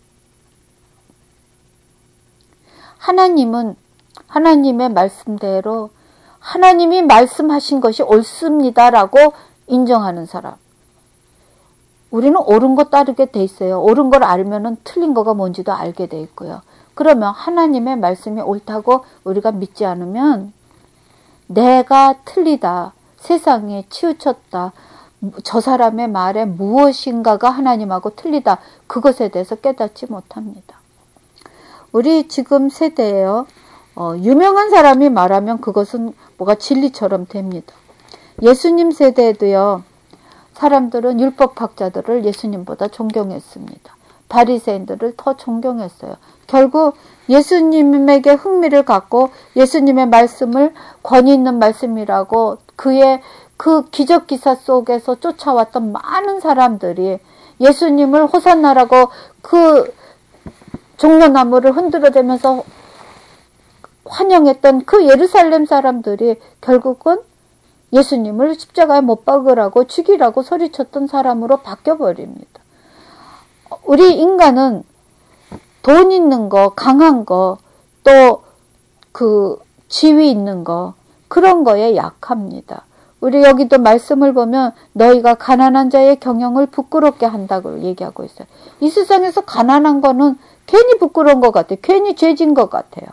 하나님은 하나님의 말씀대로 하나님이 말씀하신 것이 옳습니다라고 인정하는 사람. 우리는 옳은 거 따르게 돼 있어요. 옳은 걸 알면은 틀린 거가 뭔지도 알게 돼 있고요. 그러면 하나님의 말씀이 옳다고 우리가 믿지 않으면 내가 틀리다, 세상에 치우쳤다, 저 사람의 말에 무엇인가가 하나님하고 틀리다, 그것에 대해서 깨닫지 못합니다. 우리 지금 세대에요. 유명한 사람이 말하면 그것은 뭐가 진리처럼 됩니다. 예수님 세대에도요. 사람들은 율법학자들을 예수님보다 존경했습니다. 바리새인들을 더 존경했어요. 결국 예수님에게 흥미를 갖고 예수님의 말씀을 권위 있는 말씀이라고 그의 그 기적 기사 속에서 쫓아왔던 많은 사람들이 예수님을 호산나라고 그 종려나무를 흔들어대면서 환영했던 그 예루살렘 사람들이 결국은 예수님을 십자가에 못 박으라고 죽이라고 소리쳤던 사람으로 바뀌어버립니다. 우리 인간은 돈 있는 거, 강한 거, 또 그 지위 있는 거, 그런 거에 약합니다. 우리 여기도 말씀을 보면 너희가 가난한 자의 경영을 부끄럽게 한다고 얘기하고 있어요. 이 세상에서 가난한 거는 괜히 부끄러운 것 같아요. 괜히 죄진 것 같아요.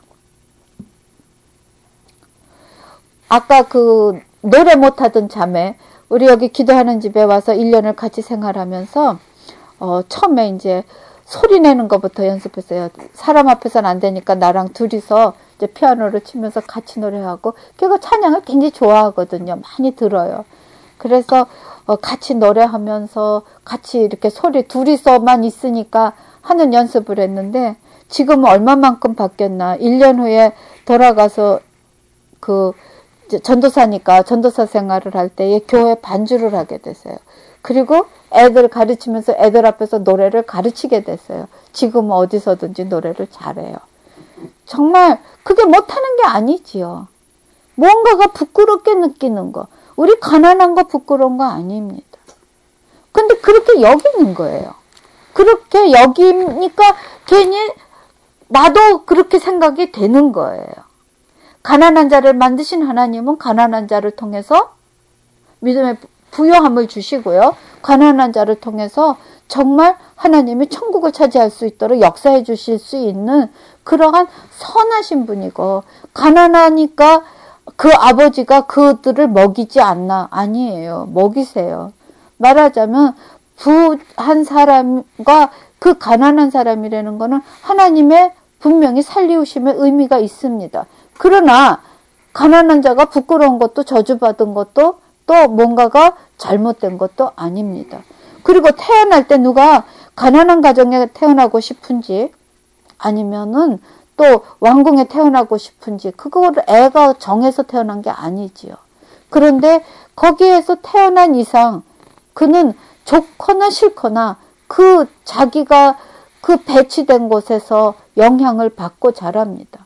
아까 그 노래 못하던 자매, 우리 여기 기도하는 집에 와서 1년을 같이 생활하면서 처음에 이제 소리 내는 것부터 연습했어요. 사람 앞에서는 안 되니까 나랑 둘이서 이제 피아노를 치면서 같이 노래하고, 그리고 찬양을 굉장히 좋아하거든요. 많이 들어요. 그래서 같이 노래하면서 같이 이렇게 소리 둘이서만 있으니까 하는 연습을 했는데, 지금은 얼마만큼 바뀌었나. 1년 후에 돌아가서 그 전도사니까 전도사 생활을 할 때에 교회 반주를 하게 됐어요. 그리고 애들 가르치면서 애들 앞에서 노래를 가르치게 됐어요. 지금은 어디서든지 노래를 잘해요. 정말 그게 못하는 게 아니지요. 뭔가가 부끄럽게 느끼는 거. 우리 가난한 거 부끄러운 거 아닙니다. 근데 그렇게 여기는 거예요. 그렇게 여기니까 괜히 나도 그렇게 생각이 되는 거예요. 가난한 자를 만드신 하나님은 가난한 자를 통해서 믿음의 부요함을 주시고요. 가난한 자를 통해서 정말 하나님이 천국을 차지할 수 있도록 역사해 주실 수 있는 그러한 선하신 분이고, 가난하니까 그 아버지가 그들을 먹이지 않나? 아니에요. 먹이세요. 말하자면 부한 사람과 그 가난한 사람이라는 거는 하나님의 분명히 살리우심의 의미가 있습니다. 그러나 가난한 자가 부끄러운 것도 저주받은 것도 또 뭔가가 잘못된 것도 아닙니다. 그리고 태어날 때 누가 가난한 가정에 태어나고 싶은지 아니면은 또 왕궁에 태어나고 싶은지 그거를 애가 정해서 태어난 게 아니지요. 그런데 거기에서 태어난 이상 그는 좋거나 싫거나 그 자기가 그 배치된 곳에서 영향을 받고 자랍니다.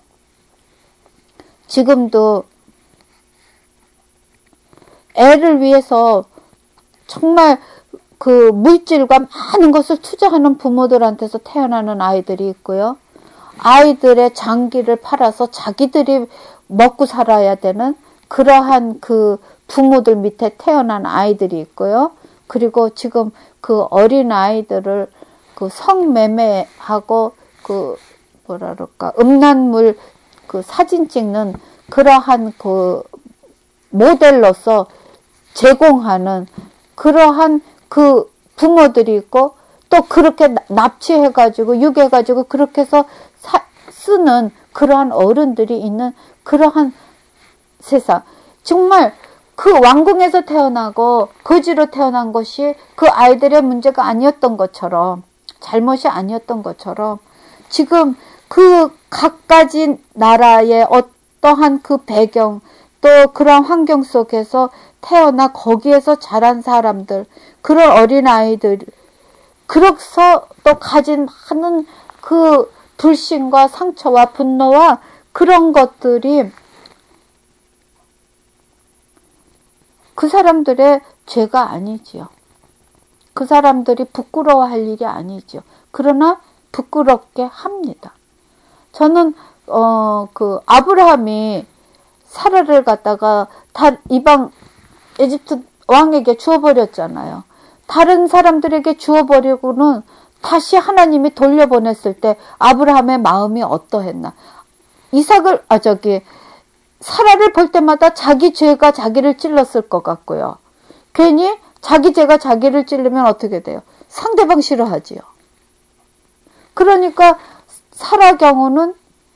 지금도 애를 위해서 정말 그 물질과 많은 것을 투자하는 부모들한테서 태어나는 아이들이 있고요. 아이들의 장기를 팔아서 자기들이 먹고 살아야 되는 그러한 그 부모들 밑에 태어난 아이들이 있고요. 그리고 지금 그 어린 아이들을 그 성매매하고 그 뭐라 그럴까 음란물 그 사진 찍는 그러한 그 모델로서 제공하는 그러한 그 부모들이 있고, 또 그렇게 납치해가지고 유괴해가지고 그렇게 해서 쓰는 그러한 어른들이 있는 그러한 세상. 정말 그 왕궁에서 태어나고 거지로 태어난 것이 그 아이들의 문제가 아니었던 것처럼, 잘못이 아니었던 것처럼, 지금 그 각가지 나라의 어떠한 그 배경, 또 그런 환경 속에서 태어나 거기에서 자란 사람들, 그런 어린아이들, 그래서 또 가진 많은 그 불신과 상처와 분노와 그런 것들이 그 사람들의 죄가 아니지요. 그 사람들이 부끄러워할 일이 아니지요. 그러나 부끄럽게 합니다. 저는 그 아브라함이 사라를 갖다가 이방 에집트 왕에게 주어버렸잖아요. 다른 사람들에게 주어버리고는 다시 하나님이 돌려보냈을 때 아브라함의 마음이 어떠했나. 사라를 볼 때마다 자기 죄가 자기를 찔렀을 것 같고요. 괜히 자기 죄가 자기를 찔르면 어떻게 돼요? 상대방 싫어하지요. 그러니까 사라 경우는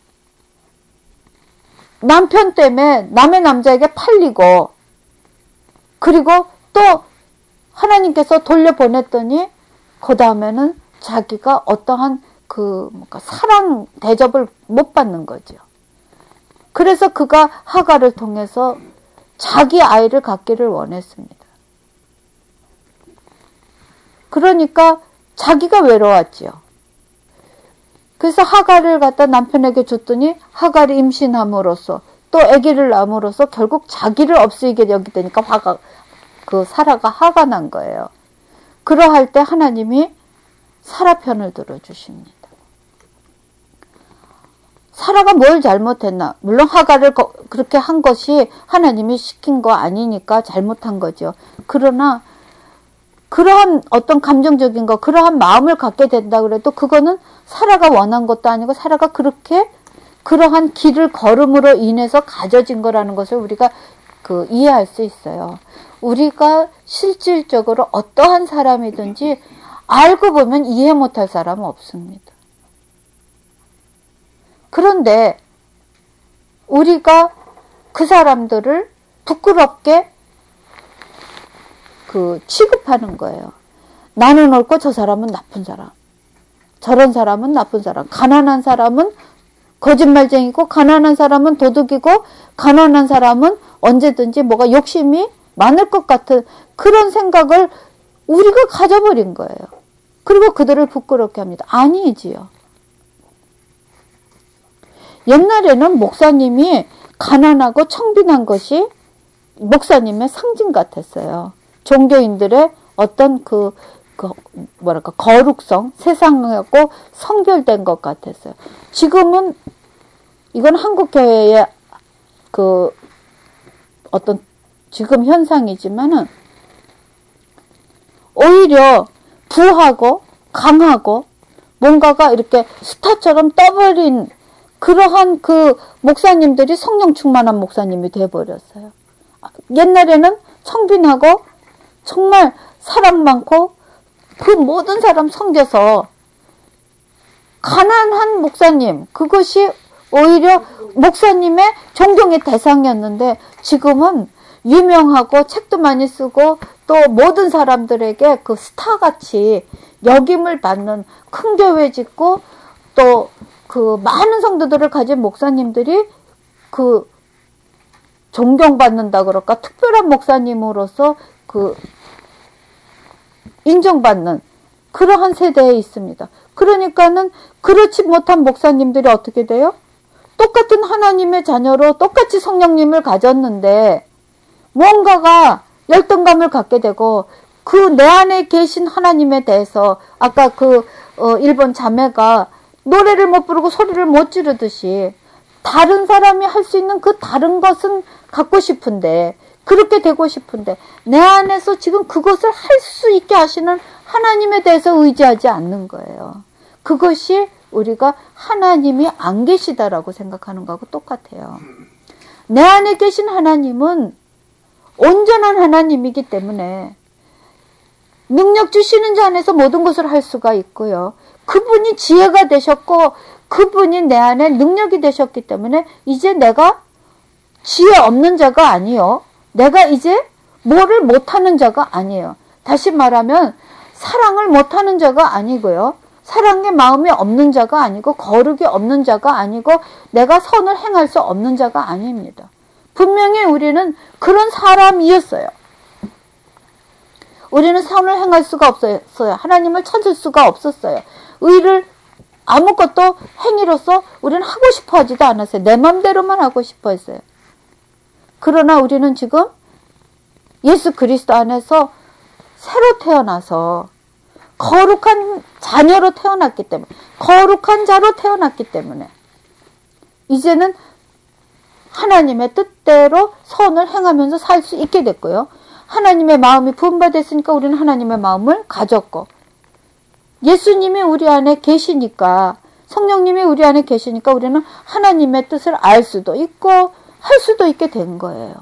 남편 때문에 남의 남자에게 팔리고, 그리고 또 하나님께서 돌려보냈더니 그 다음에는 자기가 어떠한 사랑 대접을 못 받는 거죠. 그래서 그가 하가를 통해서 자기 아이를 갖기를 원했습니다. 그러니까 자기가 외로웠지요. 그래서 하가를 갖다 남편에게 줬더니 하갈이 임신함으로써 또 아기를 낳음으로써 결국 자기를 없애게 여기되니까 사라가 화가 난 거예요. 그러할 때 하나님이 사라 편을 들어주십니다. 사라가 뭘 잘못했나? 물론 하가를 그렇게 한 것이 하나님이 시킨 거 아니니까 잘못한 거죠. 그러나 그러한 어떤 감정적인 거, 그러한 마음을 갖게 된다 그래도 그거는 사라가 원한 것도 아니고 사라가 그렇게 그러한 길을 걸음으로 인해서 가져진 거라는 것을 우리가 이해할 수 있어요. 우리가 실질적으로 어떠한 사람이든지 알고 보면 이해 못할 사람은 없습니다. 그런데 우리가 그 사람들을 부끄럽게 취급하는 거예요. 나는 옳고 저 사람은 나쁜 사람. 저런 사람은 나쁜 사람. 가난한 사람은 거짓말쟁이고, 가난한 사람은 도둑이고, 가난한 사람은 언제든지 뭐가 욕심이 많을 것 같은 그런 생각을 우리가 가져버린 거예요. 그리고 그들을 부끄럽게 합니다. 아니지요. 옛날에는 목사님이 가난하고 청빈한 것이 목사님의 상징 같았어요. 종교인들의 어떤 거룩성, 세상하고 성별된 것 같았어요. 지금은, 이건 한국교회의 어떤 지금 현상이지만은, 오히려 부하고 강하고 뭔가가 이렇게 스타처럼 떠버린 그러한 목사님들이 성령 충만한 목사님이 돼버렸어요. 옛날에는 청빈하고 정말 사랑 많고 그 모든 사람 섬겨서 가난한 목사님, 그것이 오히려 목사님의 존경의 대상이었는데 지금은 유명하고 책도 많이 쓰고 또 모든 사람들에게 스타같이 역임을 받는 큰 교회 짓고 또 많은 성도들을 가진 목사님들이 존경받는다 그럴까, 특별한 목사님으로서 인정받는 그러한 세대에 있습니다. 그러니까는 그렇지 못한 목사님들이 어떻게 돼요? 똑같은 하나님의 자녀로 똑같이 성령님을 가졌는데 뭔가가 열등감을 갖게 되고 내 안에 계신 하나님에 대해서 아까 일본 자매가 노래를 못 부르고 소리를 못 지르듯이 다른 사람이 할 수 있는 그 다른 것은 갖고 싶은데, 그렇게 되고 싶은데 내 안에서 지금 그것을 할 수 있게 하시는 하나님에 대해서 의지하지 않는 거예요. 그것이 우리가 하나님이 안 계시다라고 생각하는 거하고 똑같아요. 내 안에 계신 하나님은 온전한 하나님이기 때문에 능력 주시는 자 안에서 모든 것을 할 수가 있고요. 그분이 지혜가 되셨고 그분이 내 안에 능력이 되셨기 때문에 이제 내가 지혜 없는 자가 아니요. 내가 이제 뭐를 못하는 자가 아니에요. 다시 말하면 사랑을 못하는 자가 아니고요. 사랑의 마음이 없는 자가 아니고 거룩이 없는 자가 아니고 내가 선을 행할 수 없는 자가 아닙니다. 분명히 우리는 그런 사람이었어요. 우리는 선을 행할 수가 없었어요. 하나님을 찾을 수가 없었어요. 의를 아무것도 행위로서 우리는 하고 싶어 하지도 않았어요. 내 맘대로만 하고 싶어 했어요. 그러나 우리는 지금 예수 그리스도 안에서 새로 태어나서 거룩한 자녀로 태어났기 때문에, 거룩한 자로 태어났기 때문에 이제는 하나님의 뜻대로 선을 행하면서 살 수 있게 됐고요. 하나님의 마음이 부음받았으니까 우리는 하나님의 마음을 가졌고, 예수님이 우리 안에 계시니까, 성령님이 우리 안에 계시니까 우리는 하나님의 뜻을 알 수도 있고 할 수도 있게 된 거예요.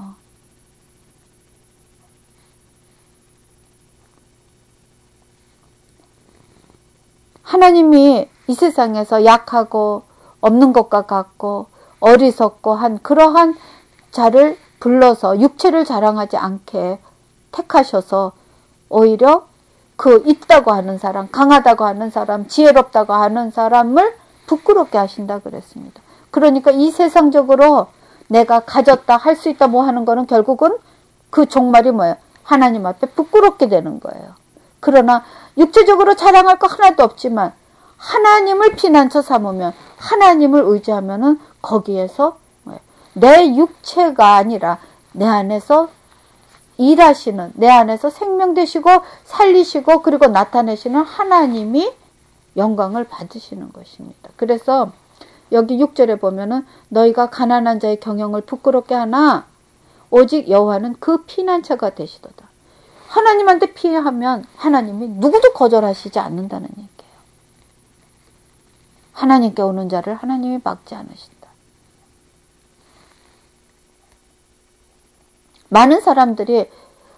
하나님이 이 세상에서 약하고 없는 것과 같고 어리석고 한 그러한 자를 불러서 육체를 자랑하지 않게 택하셔서 오히려 있다고 하는 사람, 강하다고 하는 사람, 지혜롭다고 하는 사람을 부끄럽게 하신다 그랬습니다. 그러니까 이 세상적으로 내가 가졌다, 할 수 있다 뭐 하는 거는 결국은 그 종말이 뭐예요? 하나님 앞에 부끄럽게 되는 거예요. 그러나 육체적으로 자랑할 거 하나도 없지만 하나님을 피난처 삼으면, 하나님을 의지하면은 거기에서 내 육체가 아니라 내 안에서 일하시는, 내 안에서 생명되시고 살리시고 그리고 나타내시는 하나님이 영광을 받으시는 것입니다. 그래서 여기 6절에 보면은 너희가 가난한 자의 경영을 부끄럽게 하나 오직 여호와는 그 피난처가 되시도다. 하나님한테 피하면 하나님이 누구도 거절하시지 않는다는 얘기예요. 하나님께 오는 자를 하나님이 막지 않으신다. 많은 사람들이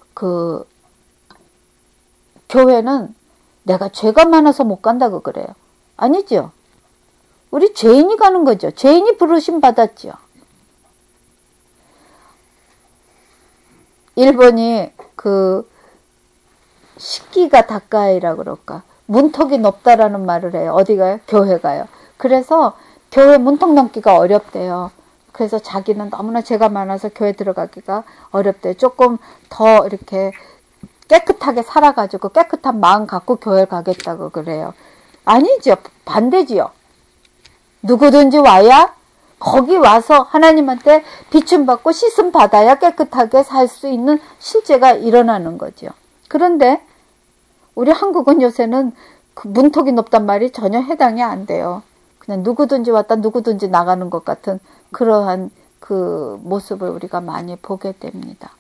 교회는 내가 죄가 많아서 못 간다고 그래요. 아니죠. 우리 죄인이 가는 거죠. 죄인이 부르심 받았죠. 일본이 식기가 다카이라고 그럴까. 문턱이 높다라는 말을 해요. 어디 가요? 교회 가요. 그래서 교회 문턱 넘기가 어렵대요. 그래서 자기는 너무나 죄가 많아서 교회 들어가기가 어렵대요. 조금 더 이렇게 깨끗하게 살아가지고 깨끗한 마음 갖고 교회를 가겠다고 그래요. 아니죠. 반대지요. 누구든지 와야 거기 와서 하나님한테 비춤 받고 씻음 받아야 깨끗하게 살 수 있는 실제가 일어나는 거죠. 그런데 우리 한국은 요새는 그 문턱이 높단 말이 전혀 해당이 안 돼요. 그냥 누구든지 왔다 누구든지 나가는 것 같은 그러한 그 모습을 우리가 많이 보게 됩니다.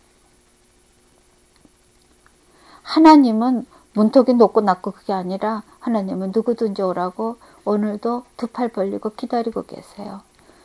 하나님은 문턱이 높고 낮고 그게 아니라 하나님은 누구든지 오라고 오늘도 두 팔 벌리고 기다리고 계세요.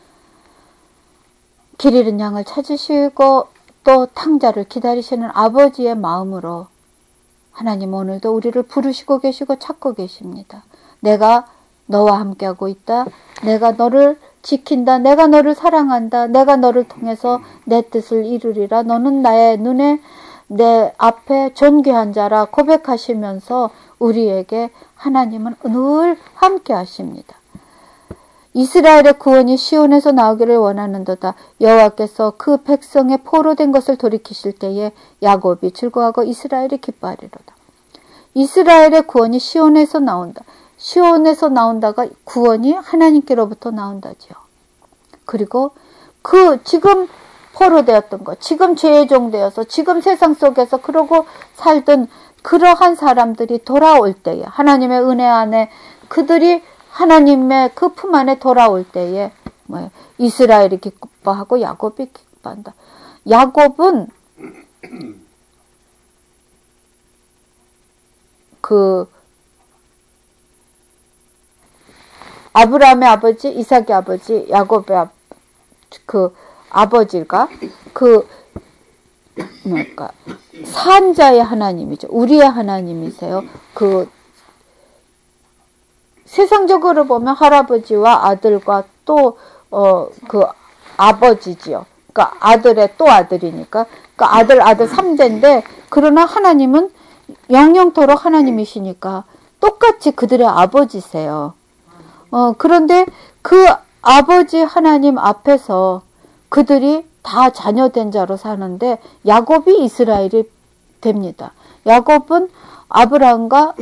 길 잃은 양을 찾으시고 또 탕자를 기다리시는 아버지의 마음으로 하나님 오늘도 우리를 부르시고 계시고 찾고 계십니다. 내가 너와 함께하고 있다. 내가 너를 지킨다. 내가 너를 사랑한다. 내가 너를 통해서 내 뜻을 이루리라. 너는 나의 눈에 내 앞에 존귀한 자라 고백하시면서 우리에게 하나님은 늘 함께 하십니다. 이스라엘의 구원이 시온에서 나오기를 원하는도다. 여호와께서 그 백성의 포로된 것을 돌이키실 때에 야곱이 즐거워하고 이스라엘이 기뻐하리로다. 이스라엘의 구원이 시온에서 나온다. 시온에서 나온다가 구원이 하나님께로부터 나온다지요. 그리고 지금 포로되었던 것, 지금 죄의 종되어서 지금 세상 속에서 그러고 살던 그러한 사람들이 돌아올 때에 하나님의 은혜 안에 그들이 하나님의 그 품 안에 돌아올 때에 이스라엘이 기뻐하고 야곱이 기뻐한다. 야곱은 아브라함의 아버지, 이삭의 아버지, 야곱의 아버지가 산자의 하나님이죠. 우리의 하나님이세요. 세상적으로 보면 할아버지와 아들과 또 아버지지요. 그러니까 아들의 또 아들이니까. 그러니까 아들 3대인데 그러나 하나님은 영영토록 하나님이시니까 똑같이 그들의 아버지세요. 그런데 그 아버지 하나님 앞에서 그들이 다 자녀된 자로 사는데 야곱이 이스라엘이 됩니다. 야곱은 아브라함과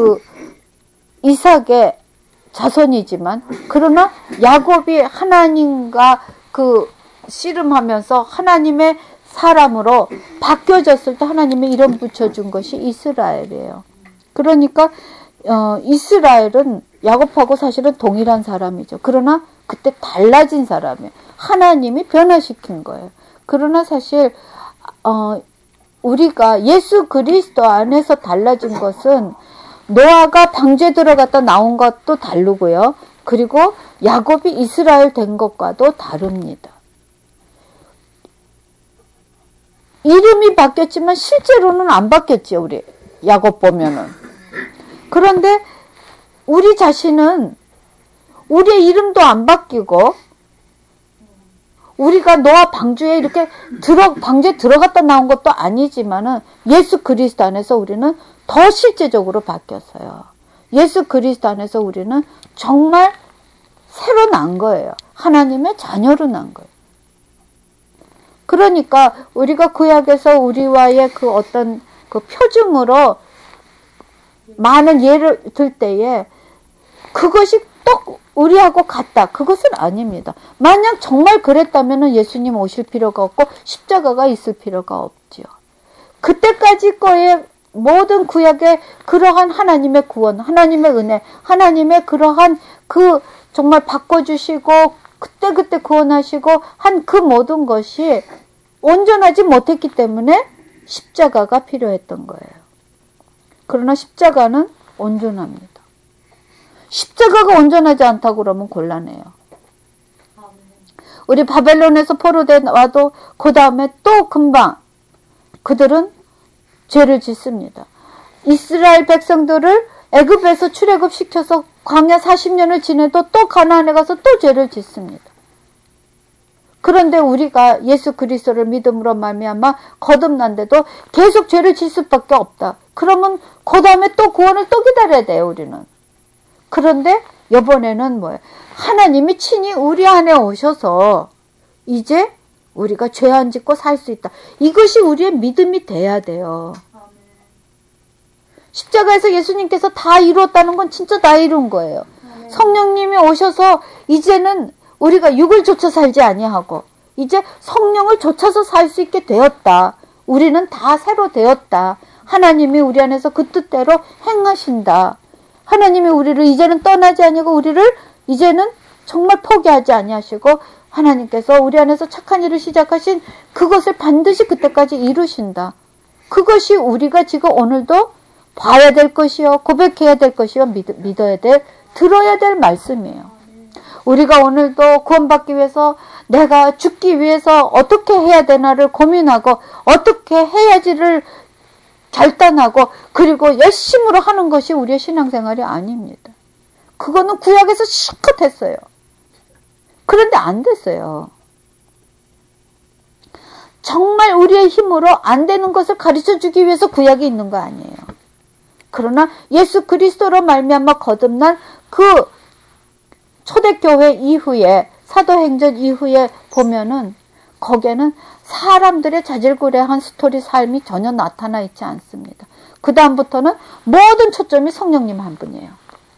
이삭의 자손이지만 그러나 야곱이 하나님과 씨름하면서 하나님의 사람으로 바뀌어졌을 때 하나님의 이름 붙여준 것이 이스라엘이에요. 그러니까 이스라엘은 야곱하고 사실은 동일한 사람이죠. 그러나 그때 달라진 사람이에요. 하나님이 변화시킨 거예요. 그러나 사실 우리가 예수 그리스도 안에서 달라진 것은 노아가 방주에 들어갔다 나온 것도 다르고요. 그리고 야곱이 이스라엘 된 것과도 다릅니다. 이름이 바뀌었지만 실제로는 안 바뀌었죠. 우리 야곱 보면은. 그런데 우리 자신은 우리의 이름도 안 바뀌고 우리가 노아 방주에 이렇게 방주에 들어갔다 나온 것도 아니지만은 예수 그리스도 안에서 우리는 더 실제적으로 바뀌었어요. 예수 그리스도 안에서 우리는 정말 새로 난 거예요. 하나님의 자녀로 난 거예요. 그러니까 우리가 구약에서 우리와의 어떤 표징으로 많은 예를 들 때에 그것이 또 우리하고 같다. 그것은 아닙니다. 만약 정말 그랬다면 예수님 오실 필요가 없고 십자가가 있을 필요가 없지요. 그때까지 거의 모든 구약의 그러한 하나님의 구원, 하나님의 은혜, 하나님의 그러한 정말 바꿔주시고 그때그때 구원하시고 한 그 모든 것이 온전하지 못했기 때문에 십자가가 필요했던 거예요. 그러나 십자가는 온전합니다. 십자가가 온전하지 않다고 그러면 곤란해요. 우리 바벨론에서 포로돼 와도 그 다음에 또 금방 그들은 죄를 짓습니다. 이스라엘 백성들을 애굽에서 출애굽시켜서 광야 40년을 지내도 또 가나안에 가서 또 죄를 짓습니다. 그런데 우리가 예수 그리스도를 믿음으로 말미암아 거듭난데도 계속 죄를 질 수밖에 없다. 그러면 그 다음에 또 구원을 또 기다려야 돼요, 우리는. 그런데 이번에는 뭐예요? 하나님이 친히 우리 안에 오셔서 이제 우리가 죄 안 짓고 살 수 있다. 이것이 우리의 믿음이 돼야 돼요. 십자가에서 예수님께서 다 이루었다는 건 진짜 다 이룬 거예요. 성령님이 오셔서 이제는 우리가 육을 좇아 살지 아니하고 이제 성령을 좇아서 살 수 있게 되었다. 우리는 다 새로 되었다. 하나님이 우리 안에서 그 뜻대로 행하신다. 하나님이 우리를 이제는 떠나지 아니고 우리를 이제는 정말 포기하지 아니하시고 하나님께서 우리 안에서 착한 일을 시작하신 그것을 반드시 그때까지 이루신다. 그것이 우리가 지금 오늘도 봐야 될 것이요, 고백해야 될 것이요, 믿어야 될, 들어야 될 말씀이에요. 우리가 오늘도 구원받기 위해서 내가 죽기 위해서 어떻게 해야 되나를 고민하고 어떻게 해야지를 결단하고 그리고 열심으로 하는 것이 우리의 신앙생활이 아닙니다. 그거는 구약에서 실컷 했어요. 그런데 안 됐어요. 정말 우리의 힘으로 안 되는 것을 가르쳐주기 위해서 구약이 있는 거 아니에요. 그러나 예수 그리스도로 말미암아 거듭난 그 초대교회 이후에 사도행전 이후에 보면은 거기에는 사람들의 자질구레한 스토리 삶이 전혀 나타나 있지 않습니다. 그 다음부터는 모든 초점이 성령님 한 분이에요.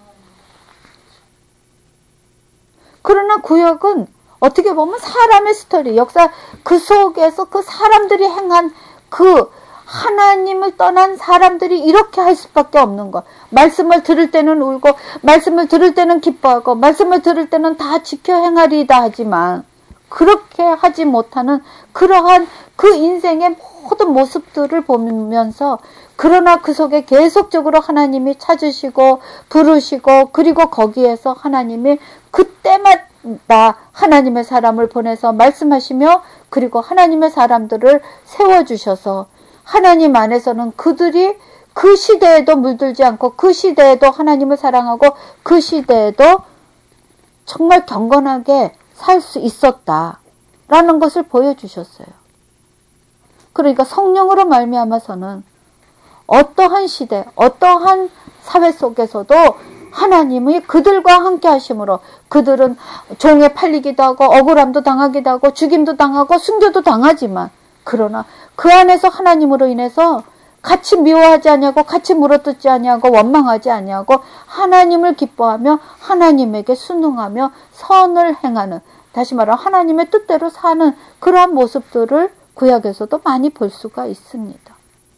그러나 구약은 어떻게 보면 사람의 스토리, 역사 그 속에서 그 사람들이 행한 그 하나님을 떠난 사람들이 이렇게 할 수밖에 없는 것. 말씀을 들을 때는 울고 말씀을 들을 때는 기뻐하고 말씀을 들을 때는 다 지켜 행하리이다 하지만 그렇게 하지 못하는 그러한 그 인생의 모든 모습들을 보면서 그러나 그 속에 계속적으로 하나님이 찾으시고 부르시고 그리고 거기에서 하나님이 그때마다 하나님의 사람을 보내서 말씀하시며 그리고 하나님의 사람들을 세워주셔서 하나님 안에서는 그들이 그 시대에도 물들지 않고 그 시대에도 하나님을 사랑하고 그 시대에도 정말 경건하게 살 수 있었다라는 것을 보여주셨어요. 그러니까 성령으로 말미암아서는 어떠한 시대, 어떠한 사회 속에서도 하나님이 그들과 함께 하심으로 그들은 종에 팔리기도 하고 억울함도 당하기도 하고 죽임도 당하고 순교도 당하지만 그러나 그 안에서 하나님으로 인해서 같이 미워하지 아니하고 같이 물어뜯지 아니하고 원망하지 아니하고 하나님을 기뻐하며 하나님에게 순응하며 선을 행하는, 다시 말하면 하나님의 뜻대로 사는 그러한 모습들을 구약에서도 많이 볼 수가 있습니다.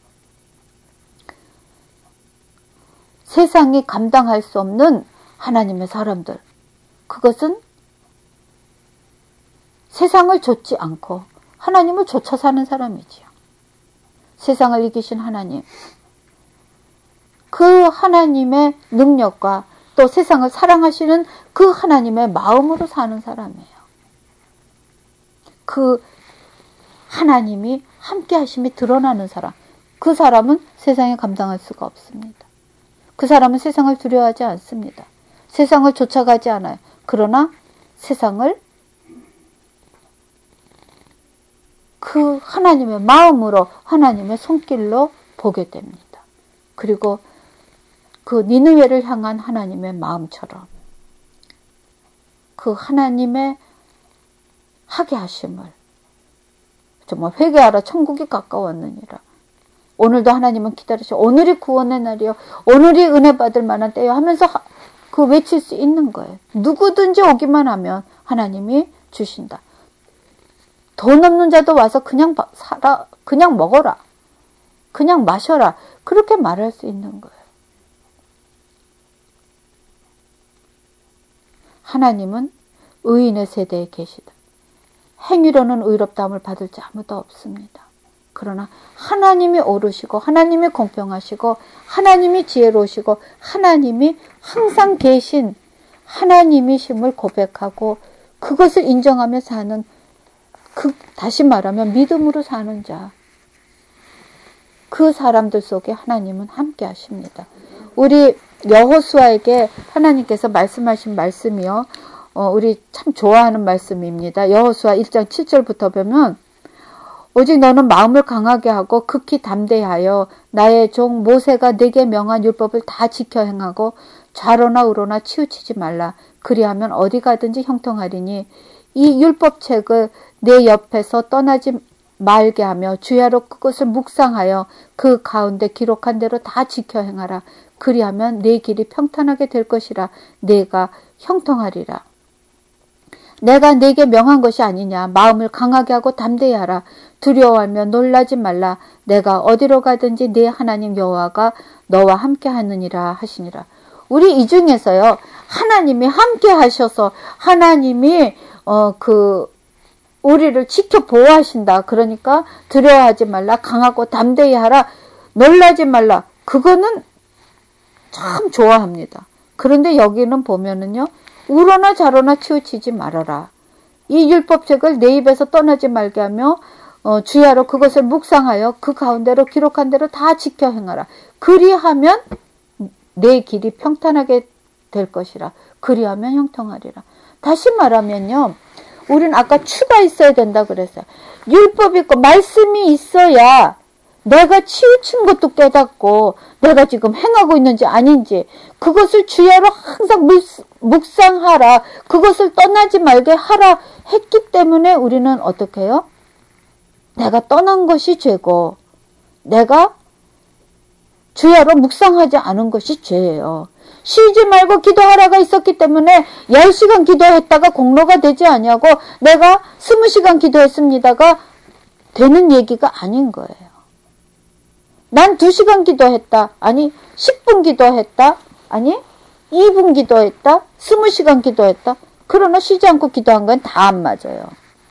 세상이 감당할 수 없는 하나님의 사람들, 그것은 세상을 좇지 않고 하나님을 좇아 사는 사람이지요. 세상을 이기신 하나님, 그 하나님의 능력과 또 세상을 사랑하시는 그 하나님의 마음으로 사는 사람이에요. 그 하나님이 함께 하심이 드러나는 사람, 그 사람은 세상에 감당할 수가 없습니다. 그 사람은 세상을 두려워하지 않습니다. 세상을 쫓아가지 않아요. 그러나 세상을 그 하나님의 마음으로 하나님의 손길로 보게 됩니다. 그리고 그 니느웨를 향한 하나님의 마음처럼 그 하나님의 하게 하심을 정말 회개하라 천국이 가까웠느니라. 오늘도 하나님은 기다리시고 오늘이 구원의 날이요 오늘이 은혜 받을 만한 때요 하면서 그 외칠 수 있는 거예요. 누구든지 오기만 하면 하나님이 주신다. 돈 없는 자도 와서 그냥 살아, 그냥 먹어라, 그냥 마셔라, 그렇게 말할 수 있는 거예요. 하나님은 의인의 세대에 계시다. 행위로는 의롭다함을 받을 자 아무도 없습니다. 그러나 하나님이 오르시고 하나님이 공평하시고 하나님이 지혜로우시고 하나님이 항상 계신 하나님이심을 고백하고 그것을 인정하며 사는 다시 말하면 믿음으로 사는 자, 그 사람들 속에 하나님은 함께 하십니다. 우리 여호수아에게 하나님께서 말씀하신 말씀이요, 우리 참 좋아하는 말씀입니다. 여호수아 1장 7절부터 보면 오직 너는 마음을 강하게 하고 극히 담대하여 나의 종 모세가 네게 명한 율법을 다 지켜 행하고 좌로나 우로나 치우치지 말라. 그리하면 어디 가든지 형통하리니 이 율법책을 내 옆에서 떠나지 말게 하며 주야로 그것을 묵상하여 그 가운데 기록한 대로 다 지켜 행하라. 그리하면 내 길이 평탄하게 될 것이라. 내가 형통하리라. 내가 네게 명한 것이 아니냐. 마음을 강하게 하고 담대히 하라. 두려워하며 놀라지 말라. 내가 어디로 가든지 네 하나님 여호와가 너와 함께 하느니라 하시니라. 우리 이 중에서요, 하나님이 함께 하셔서 하나님이 우리를 지켜 보호하신다. 그러니까 두려워하지 말라. 강하고 담대히 하라. 놀라지 말라. 그거는 참 좋아합니다. 그런데 여기는 보면은요, 우로나 좌로나 치우치지 말아라. 이 율법책을 내 입에서 떠나지 말게 하며 주야로 그것을 묵상하여 그 가운데로 기록한 대로 다 지켜 행하라. 그리하면 내 길이 평탄하게 될 것이라. 그리하면 형통하리라. 다시 말하면요, 우리는 아까 추가 있어야 된다 그랬어요. 율법이 있고 말씀이 있어야 내가 치우친 것도 깨닫고 내가 지금 행하고 있는지 아닌지 그것을 주야로 항상 묵상하라. 그것을 떠나지 말게 하라 했기 때문에 우리는 어떻게 해요? 내가 떠난 것이 죄고 내가 주야로 묵상하지 않은 것이 죄예요. 쉬지 말고 기도하라가 있었기 때문에 10시간 기도했다가 공로가 되지 아니하고 내가 20시간 기도했습니다가 되는 얘기가 아닌 거예요. 난 2시간 기도했다. 아니 10분 기도했다. 아니 2분 기도했다. 20시간 기도했다. 그러나 쉬지 않고 기도한 건 다 안 맞아요.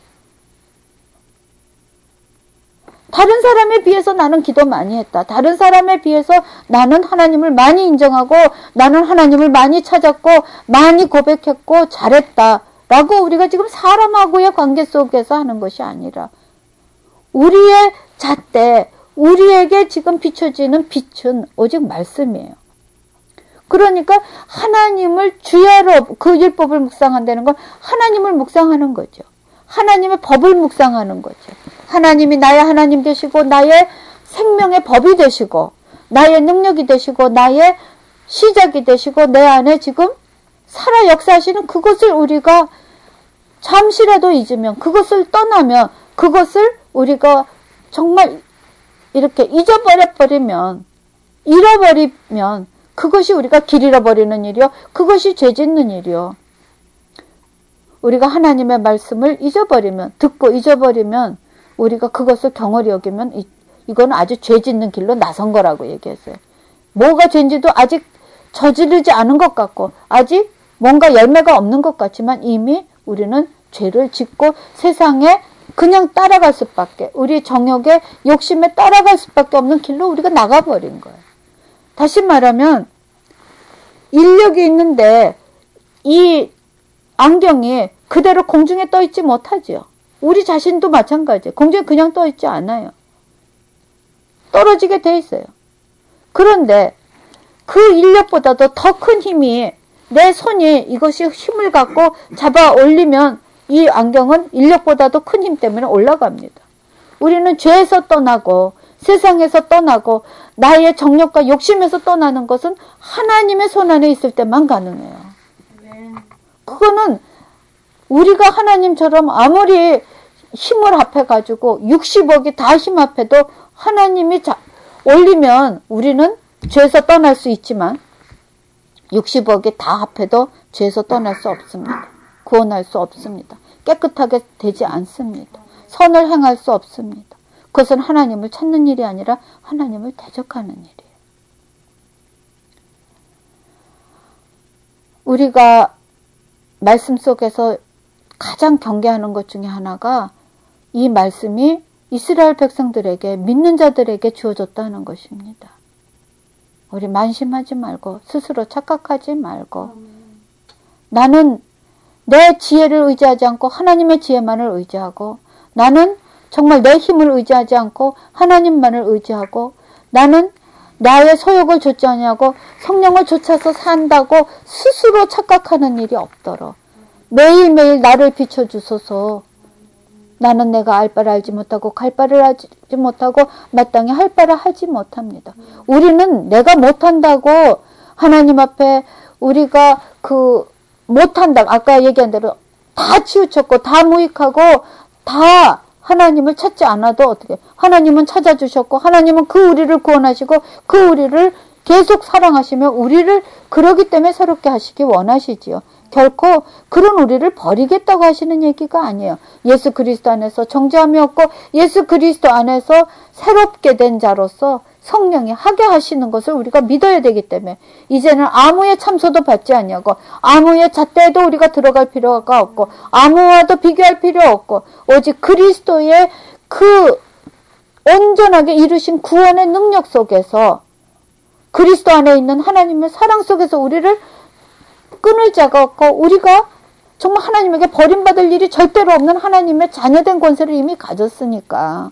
다른 사람에 비해서 나는 기도 많이 했다. 다른 사람에 비해서 나는 하나님을 많이 인정하고 나는 하나님을 많이 찾았고 많이 고백했고 잘했다. 라고 우리가 지금 사람하고의 관계 속에서 하는 것이 아니라 우리의 잣대, 우리에게 지금 비춰지는 빛은 오직 말씀이에요. 그러니까 하나님을 주야로 그 율법을 묵상한다는 건 하나님을 묵상하는 거죠. 하나님의 법을 묵상하는 거죠. 하나님이 나의 하나님 되시고 나의 생명의 법이 되시고 나의 능력이 되시고 나의 시작이 되시고 내 안에 지금 살아 역사하시는 그것을 우리가 잠시라도 잊으면 그것을 떠나면 그것을 우리가 정말 이렇게 잊어버리면 잃어버리면 그것이 우리가 길 잃어버리는 일이요. 그것이 죄 짓는 일이요. 우리가 하나님의 말씀을 잊어버리면 듣고 잊어버리면 우리가 그것을 경홀히 여기면 이건 아주 죄 짓는 길로 나선 거라고 얘기했어요. 뭐가 죄인지도 아직 저지르지 않은 것 같고 아직 뭔가 열매가 없는 것 같지만 이미 우리는 죄를 짓고 세상에 그냥 따라갈 수밖에 우리 정욕의 욕심에 따라갈 수밖에 없는 길로 우리가 나가버린 거예요. 다시 말하면 인력이 있는데 이 안경이 그대로 공중에 떠 있지 못하지요. 우리 자신도 마찬가지예요. 공중에 그냥 떠 있지 않아요. 떨어지게 돼 있어요. 그런데 그 인력보다도 더 큰 힘이 내 손이 이것이 힘을 갖고 잡아 올리면 이 안경은 인력보다도 큰 힘 때문에 올라갑니다. 우리는 죄에서 떠나고 세상에서 떠나고 나의 정욕과 욕심에서 떠나는 것은 하나님의 손 안에 있을 때만 가능해요. 그거는 우리가 하나님처럼 아무리 힘을 합해가지고 60억이 다 힘 합해도 하나님이 올리면 우리는 죄에서 떠날 수 있지만 60억이 다 합해도 죄에서 떠날 수 없습니다. 구원할 수 없습니다. 깨끗하게 되지 않습니다. 선을 행할 수 없습니다. 그것은 하나님을 찾는 일이 아니라 하나님을 대적하는 일이에요. 우리가 말씀 속에서 가장 경계하는 것 중에 하나가 이 말씀이 이스라엘 백성들에게, 믿는 자들에게 주어졌다는 것입니다. 우리 만심하지 말고 스스로 착각하지 말고 나는 내 지혜를 의지하지 않고 하나님의 지혜만을 의지하고, 나는 정말 내 힘을 의지하지 않고 하나님만을 의지하고, 나는 나의 소욕을 좇지 아니하고 성령을 좇아서 산다고 스스로 착각하는 일이 없도록 매일매일 나를 비춰주소서. 나는 내가 알 바를 알지 못하고 갈 바를 알지 못하고 마땅히 할 바를 하지 못합니다. 우리는 내가 못한다고 하나님 앞에 우리가 못한다, 아까 얘기한 대로 다 치우쳤고 다 무익하고 다 하나님을 찾지 않아도 어떻게, 하나님은 찾아주셨고 하나님은 그 우리를 구원하시고 그 우리를 계속 사랑하시며 우리를 그러기 때문에 새롭게 하시기 원하시지요. 결코 그런 우리를 버리겠다고 하시는 얘기가 아니에요. 예수 그리스도 안에서 정죄함이 없고 예수 그리스도 안에서 새롭게 된 자로서 성령이 하게 하시는 것을 우리가 믿어야 되기 때문에 이제는 아무의 참소도 받지 아니하고 아무의 잣대에도 우리가 들어갈 필요가 없고 아무와도 비교할 필요 없고 오직 그리스도의 그 온전하게 이루신 구원의 능력 속에서 그리스도 안에 있는 하나님의 사랑 속에서 우리를 끊을 자가 없고 우리가 정말 하나님에게 버림받을 일이 절대로 없는 하나님의 자녀된 권세를 이미 가졌으니까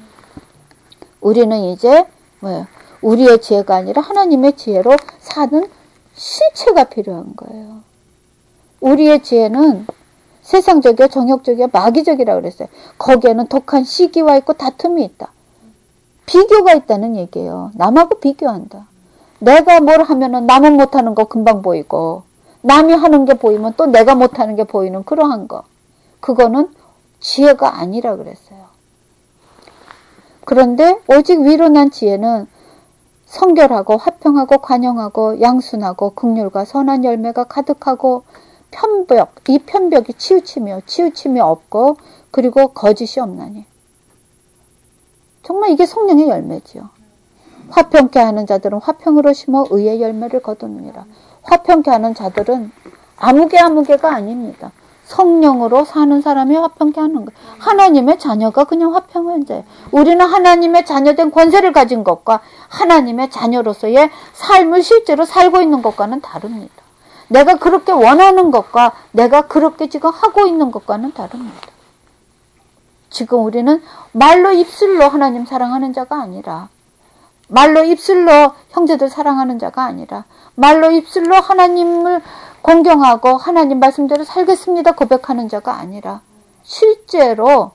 우리는 이제 뭐예요? 우리의 지혜가 아니라 하나님의 지혜로 사는 실체가 필요한 거예요. 우리의 지혜는 세상적이고 정욕적이고 마귀적이라고 그랬어요. 거기에는 독한 시기와 있고 다툼이 있다. 비교가 있다는 얘기예요. 남하고 비교한다. 내가 뭘 하면은 남은 못하는 거 금방 보이고 남이 하는 게 보이면 또 내가 못하는 게 보이는 그러한 거. 그거는 지혜가 아니라 그랬어요. 그런데 오직 위로 난 지혜는 성결하고 화평하고 관용하고 양순하고 긍휼과 선한 열매가 가득하고 이 편벽이 치우침이 없고 그리고 거짓이 없나니. 정말 이게 성령의 열매지요. 화평케 하는 자들은 화평으로 심어 의의 열매를 거두느니라. 화평케 하는 자들은 아무개가 아닙니다. 성령으로 사는 사람이 화평케 하는 거예요. 하나님의 자녀가 그냥 화평한 자예요. 우리는 하나님의 자녀된 권세를 가진 것과 하나님의 자녀로서의 삶을 실제로 살고 있는 것과는 다릅니다. 내가 그렇게 원하는 것과 내가 그렇게 지금 하고 있는 것과는 다릅니다. 지금 우리는 말로 입술로 하나님 사랑하는 자가 아니라 말로 입술로 형제들 사랑하는 자가 아니라 말로 입술로 하나님을 공경하고 하나님 말씀대로 살겠습니다 고백하는 자가 아니라 실제로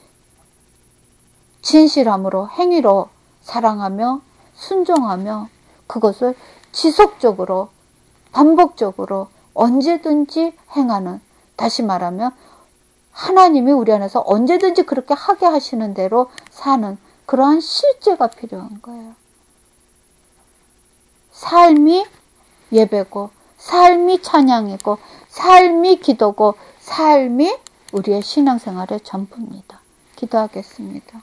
진실함으로 행위로 사랑하며 순종하며 그것을 지속적으로 반복적으로 언제든지 행하는, 다시 말하면 하나님이 우리 안에서 언제든지 그렇게 하게 하시는 대로 사는 그러한 실제가 필요한 거예요. 삶이 예배고 삶이 찬양이고 삶이 기도고 삶이 우리의 신앙생활의 전부입니다. 기도하겠습니다.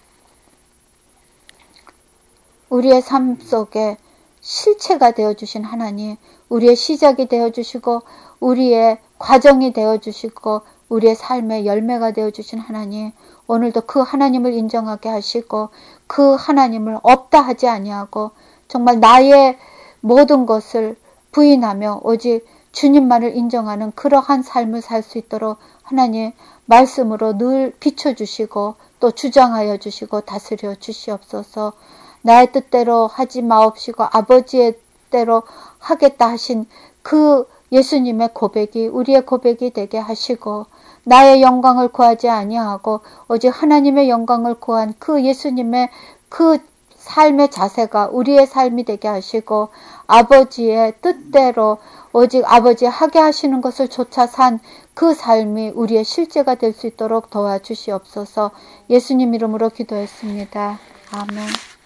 우리의 삶 속에 실체가 되어주신 하나님, 우리의 시작이 되어주시고 우리의 과정이 되어주시고 우리의 삶의 열매가 되어주신 하나님, 오늘도 그 하나님을 인정하게 하시고 그 하나님을 없다 하지 아니하고 정말 나의 모든 것을 부인하며 오직 주님만을 인정하는 그러한 삶을 살 수 있도록 하나님 말씀으로 늘 비춰주시고 또 주장하여 주시고 다스려 주시옵소서. 나의 뜻대로 하지 마옵시고 아버지의 뜻대로 하겠다 하신 그 예수님의 고백이 우리의 고백이 되게 하시고 나의 영광을 구하지 아니하고 오직 하나님의 영광을 구한 그 예수님의 그 삶의 자세가 우리의 삶이 되게 하시고 아버지의 뜻대로 오직 아버지 하게 하시는 것을 좇아 산 그 삶이 우리의 실제가 될 수 있도록 도와주시옵소서. 예수님 이름으로 기도했습니다. 아멘.